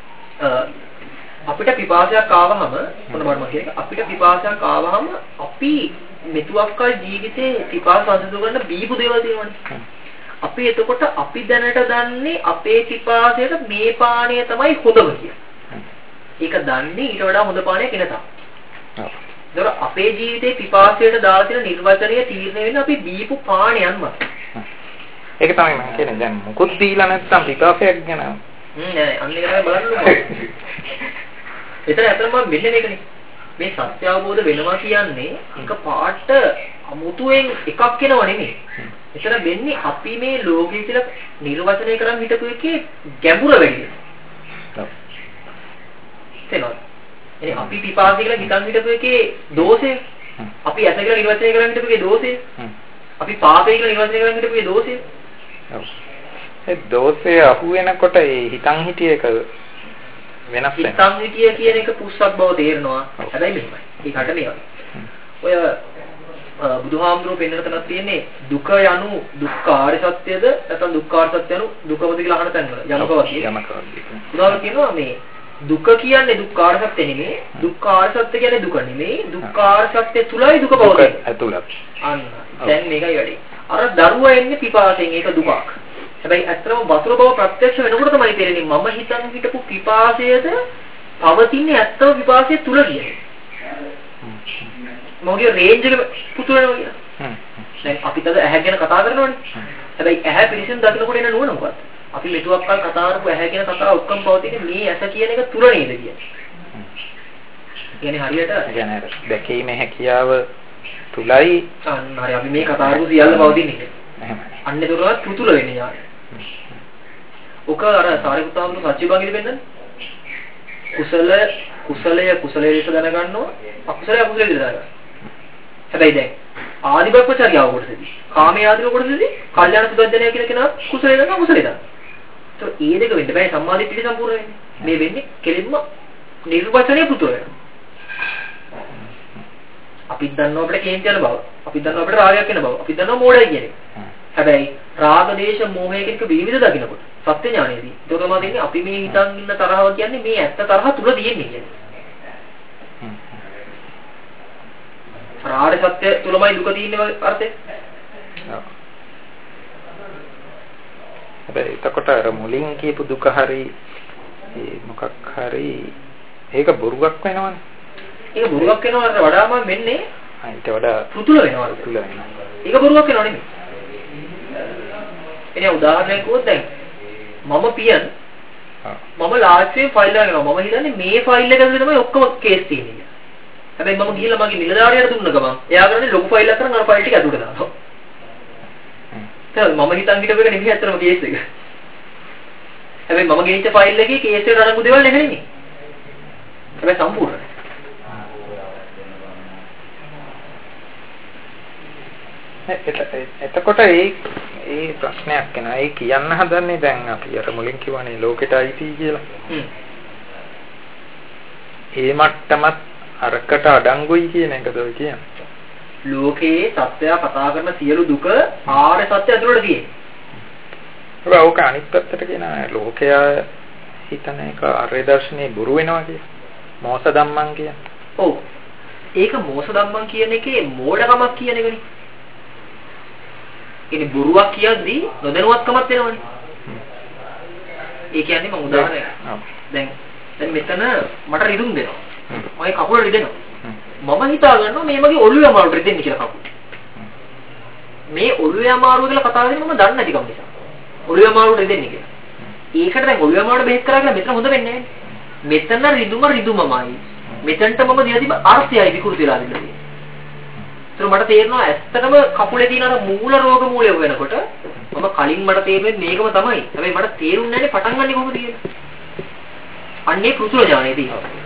අපිට පිපාසයක් ආවහම මොනවද කියන්නේ? අපිට පිපාසයක් ආවහම අපි මෙතුක්කල් ජීවිතේ පිපාස අඳුර ගන්න බීපු දේවල් තියෙනවනේ. අපි එතකොට අපි දැනට දන්නේ අපේ පිපාසයට මේ පානීය තමයි හොඳම කියලා. ඒක දන්නේ ඊට වඩා හොඳ පානයක් එනතා. ඔව්. ඒතර අපේ ජීවිතේ පිපාසයට දාලා තියෙන නිර්වචනය තීරණය වෙන්නේ අපි බීපු පානයන්ම. ඒක තමයි මම කියන්නේ. දැන් මුකුත් දීලා නැත්නම් පිපාසයක් ගැන නෑ අන්න ඒක තමයි බලන්න ඕනේ. එතන අතරම මෙන්න මේකනේ. මේ සත්‍ය අවබෝධ වෙනවා කියන්නේ එක පාට අමුතුවෙන් එකක් එනව නෙමෙයි. එතන වෙන්නේ අපි මේ ලෝකයේ කියලා නිර්වචනය කරන් හිටපු එකේ ගැඹුර වැඩි. ඔව්. තේනවා. එනේ අපි පිපාසය කියලා හිතන් හිටපු එකේ දෝෂය. අපි ඇස කියලා නිර්වචනය කරන් හිටපු එකේ දෝෂය. අපි පාපය කියලා නිර්වචනය කරන් හිටපු එකේ දෝෂය. ඔව්. ඒ දෝෂය අහු වෙනකොට ඒ හිතන් හිටිය එක වෙනස් වෙනවා. හිතන් හිටිය කියන එක පුස්සක් බව තේරෙනවා. හැබැයි මෙහෙමයි. ඒකට මේ වගේ. ඔය බුදුහාමුදුරුවෝ පෙන්වන තැනක් තියෙන්නේ දුක යනු දුක්ඛාර සත්‍යද නැත්නම් දුක්ඛාර සත්‍ය යනු දුකමද කියලා අහන තැන්වල යමකවදී. උදාහරණ කියනවා මේ දුක කියන්නේ දුක්ඛාර සත්‍ය නෙමෙයි. දුක්ඛාර සත්‍ය කියන්නේ දුක නෙමෙයි. දුක්ඛාර සත්‍ය තුලයි දුක පවතින්නේ. ඇතුළත්. අන්න. දැන් මේකයි වැඩි. අර දරුවා එන්නේ පිපාසයෙන් ඒක දුකක්. හැබැයි ඇත්තම වතුර බව ප්‍රත්‍යක්ෂ වෙනකොට තමයි තේරෙන්නේ මම හිතන් හිටපු පිපාසයද පවතින්නේ ඇත්තම පිපාසය තුල කියන්නේ. මොකද රේන්ජ් එක පුතු වෙනවා කියලා. දැන් අපිට අද ඇහැ ගැන කතා කරනවනේ. හැබැයි ඇහැ පිළිසෙන් දකින්නකොට එන නුවණ මොකක්ද? අපි මෙතුක්කල් කතා කරපු ඇහැ කියන කතාව ඔක්කොම පවතින්නේ මේ ඇස කියන එක තුල නේද කියන්නේ. කියන්නේ හරියට කියන්නේ දැකීමේ හැකියාව තුලයි අන්න හරි අපි මේ කතා කරපු සියල්ල පවතින්නේ. එහෙමයි. අන්න ඒතරවත් පුතුල වෙන්නේ යාර. ඔක අර සාරිපුත්තාමතු සත්‍යභාගිල වෙන්නන්නේ. කුසලය ලෙස දැනගන්නවා අකුසලය අකුසලය ලෙස දැනගන්නවා. හැබැයි දැන් ආදිබ්‍රහ්මචර්යාව කොටසදී කාමයේ ආදිව කොටසදී කල්යාණ සුදජනය කියලා කෙනා කුසලය දන්නවා අකුසලය දන්නවා. ඒතකොට ඒ දෙක වෙන්න බෑ සම්මාදිට්ඨිය සම්පූර්ණ වෙන්නේ. මේ වෙන්නේ කෙලින්ම නිර්වචනයේ පුතුල වෙනවා. අපි දන්නවා අපිට කේන්ති යන බව. අපි දන්නවා අපිට රාගයක් වෙන බව. අපි දන්නවා මෝඩයි කියන එක. හැබැයි රාග දේශ මොහය කියන එක විවිධ දකින්නකොට සත්‍ය ඥානයේදී ඒක තමයි දෙන්නේ අපි මේ හිතන් ඉන්න තරහව කියන්නේ මේ ඇත්ත තරහ තුල තියෙන්නේ කියන්නේ. රාග සත්‍ය තුලමයි දුක තියෙන්නේ අර්ථය. හැබැයි එතකොට අර මුලින් කියපු දුක හරි මොකක් හරි ඒක බොරුවක් වෙනවනේ. ඒක බොරුවක් වෙනවට වඩාම වෙන්නේ ඊට වඩා පුතුල වෙනවා. ඒක බොරුවක් වෙනව නෙමෙයි. එනේ උදාහරණයක් කිව්වොත් දැන් මම පියන් මම ලාස්ට්ේ ෆයිල් එකක් ගන්නවා. මම හිතන්නේ මේ ෆයිල් එක ඇතුලේ තමයි ඔක්කොම කේස් තියෙන්නේ. හැබැයි මම ගිහලා මගේ නිලධාරියට දුන්න ගමන් එයා කරන්නේ ලොකු ෆයිල් එකක් කරන් අර ෆයිල් ටික ඇතුලට දානවා. මම හිතන් හිටපු එක නෙමෙයි අතරම කේස් එක. හැබැයි මම ගෙනිච්ච ෆයිල් එකේ කේස් එකට අරන් දේවල් නැහැ නේ. හැබැයි සම්පූර්ණයි. එතකොට ඒ ප්‍රශ්නයක් එනවා. ඒ කියන්න හදන්නේ දැන් අපි අර මුලින් කිව්වනේ ලෝකෙට අයිති කියලා. ඒ මට්ටමත් අරකට අඩංගුයි කියන එකද ඔය කියන්නේ? ලෝකයේ සත්‍යය කතා කරන සියලු දුක ආර්ය සත්‍ය ඇතුළට තියෙනවා. ඒක අනිත් පැත්තට කියනවා ලෝකයා හිතන එක ආර්ය දර්ශනේ බොරු වෙනවා කියලා. මෝස ධම්මං කියන්නේ. ඔව්. ඒක මෝස ධම්මං කියන එකේ මෝඩකමක් කියන එකනේ. ඉතින් බොරුවක් කියද්දී නොදැනුවත්කමක් වෙනවනේ. ඒ කියන්නේ මම උදාහරණයක්. දැන් මෙතන මට රිදුම් දෙනවා. මගේ කකුල රිදෙනවා. මම හිතා ගන්නවා මේ මගේ ඔළුවේ අමාරුවට රිදෙන්නේ කියලා කකුල. මේ ඔළුවේ අමාරුව කියලා කතා කරන්නේ මම දන්නේ නැතිකම නිසා. ඔළුවේ අමාරුවට රිදෙන්නේ කියලා. ඒකට දැන් ඔළුවේ අමාරුවට බෙහෙත් කරා කියලා මෙතන හොඳ වෙන්නේ නැහැ. මෙතන රිදුමමයි. මෙතනට මම දිලා තිබ්බ අර්ථයයි විකෘති වෙලා ඉන්නේ. ඒක මට තේරෙනවා ඇත්තටම කකුලේ තියෙන අර මූල රෝග මූලය වෙනකොට මම කලින් මට තේරුනේ මේකම තමයි. හැබැයි මට තේරුන්නේ නැහැ පටන් ගන්නෙ කොහොමද කියලා. අන්නේ පුතුල ඥානෙ තියෙනවා.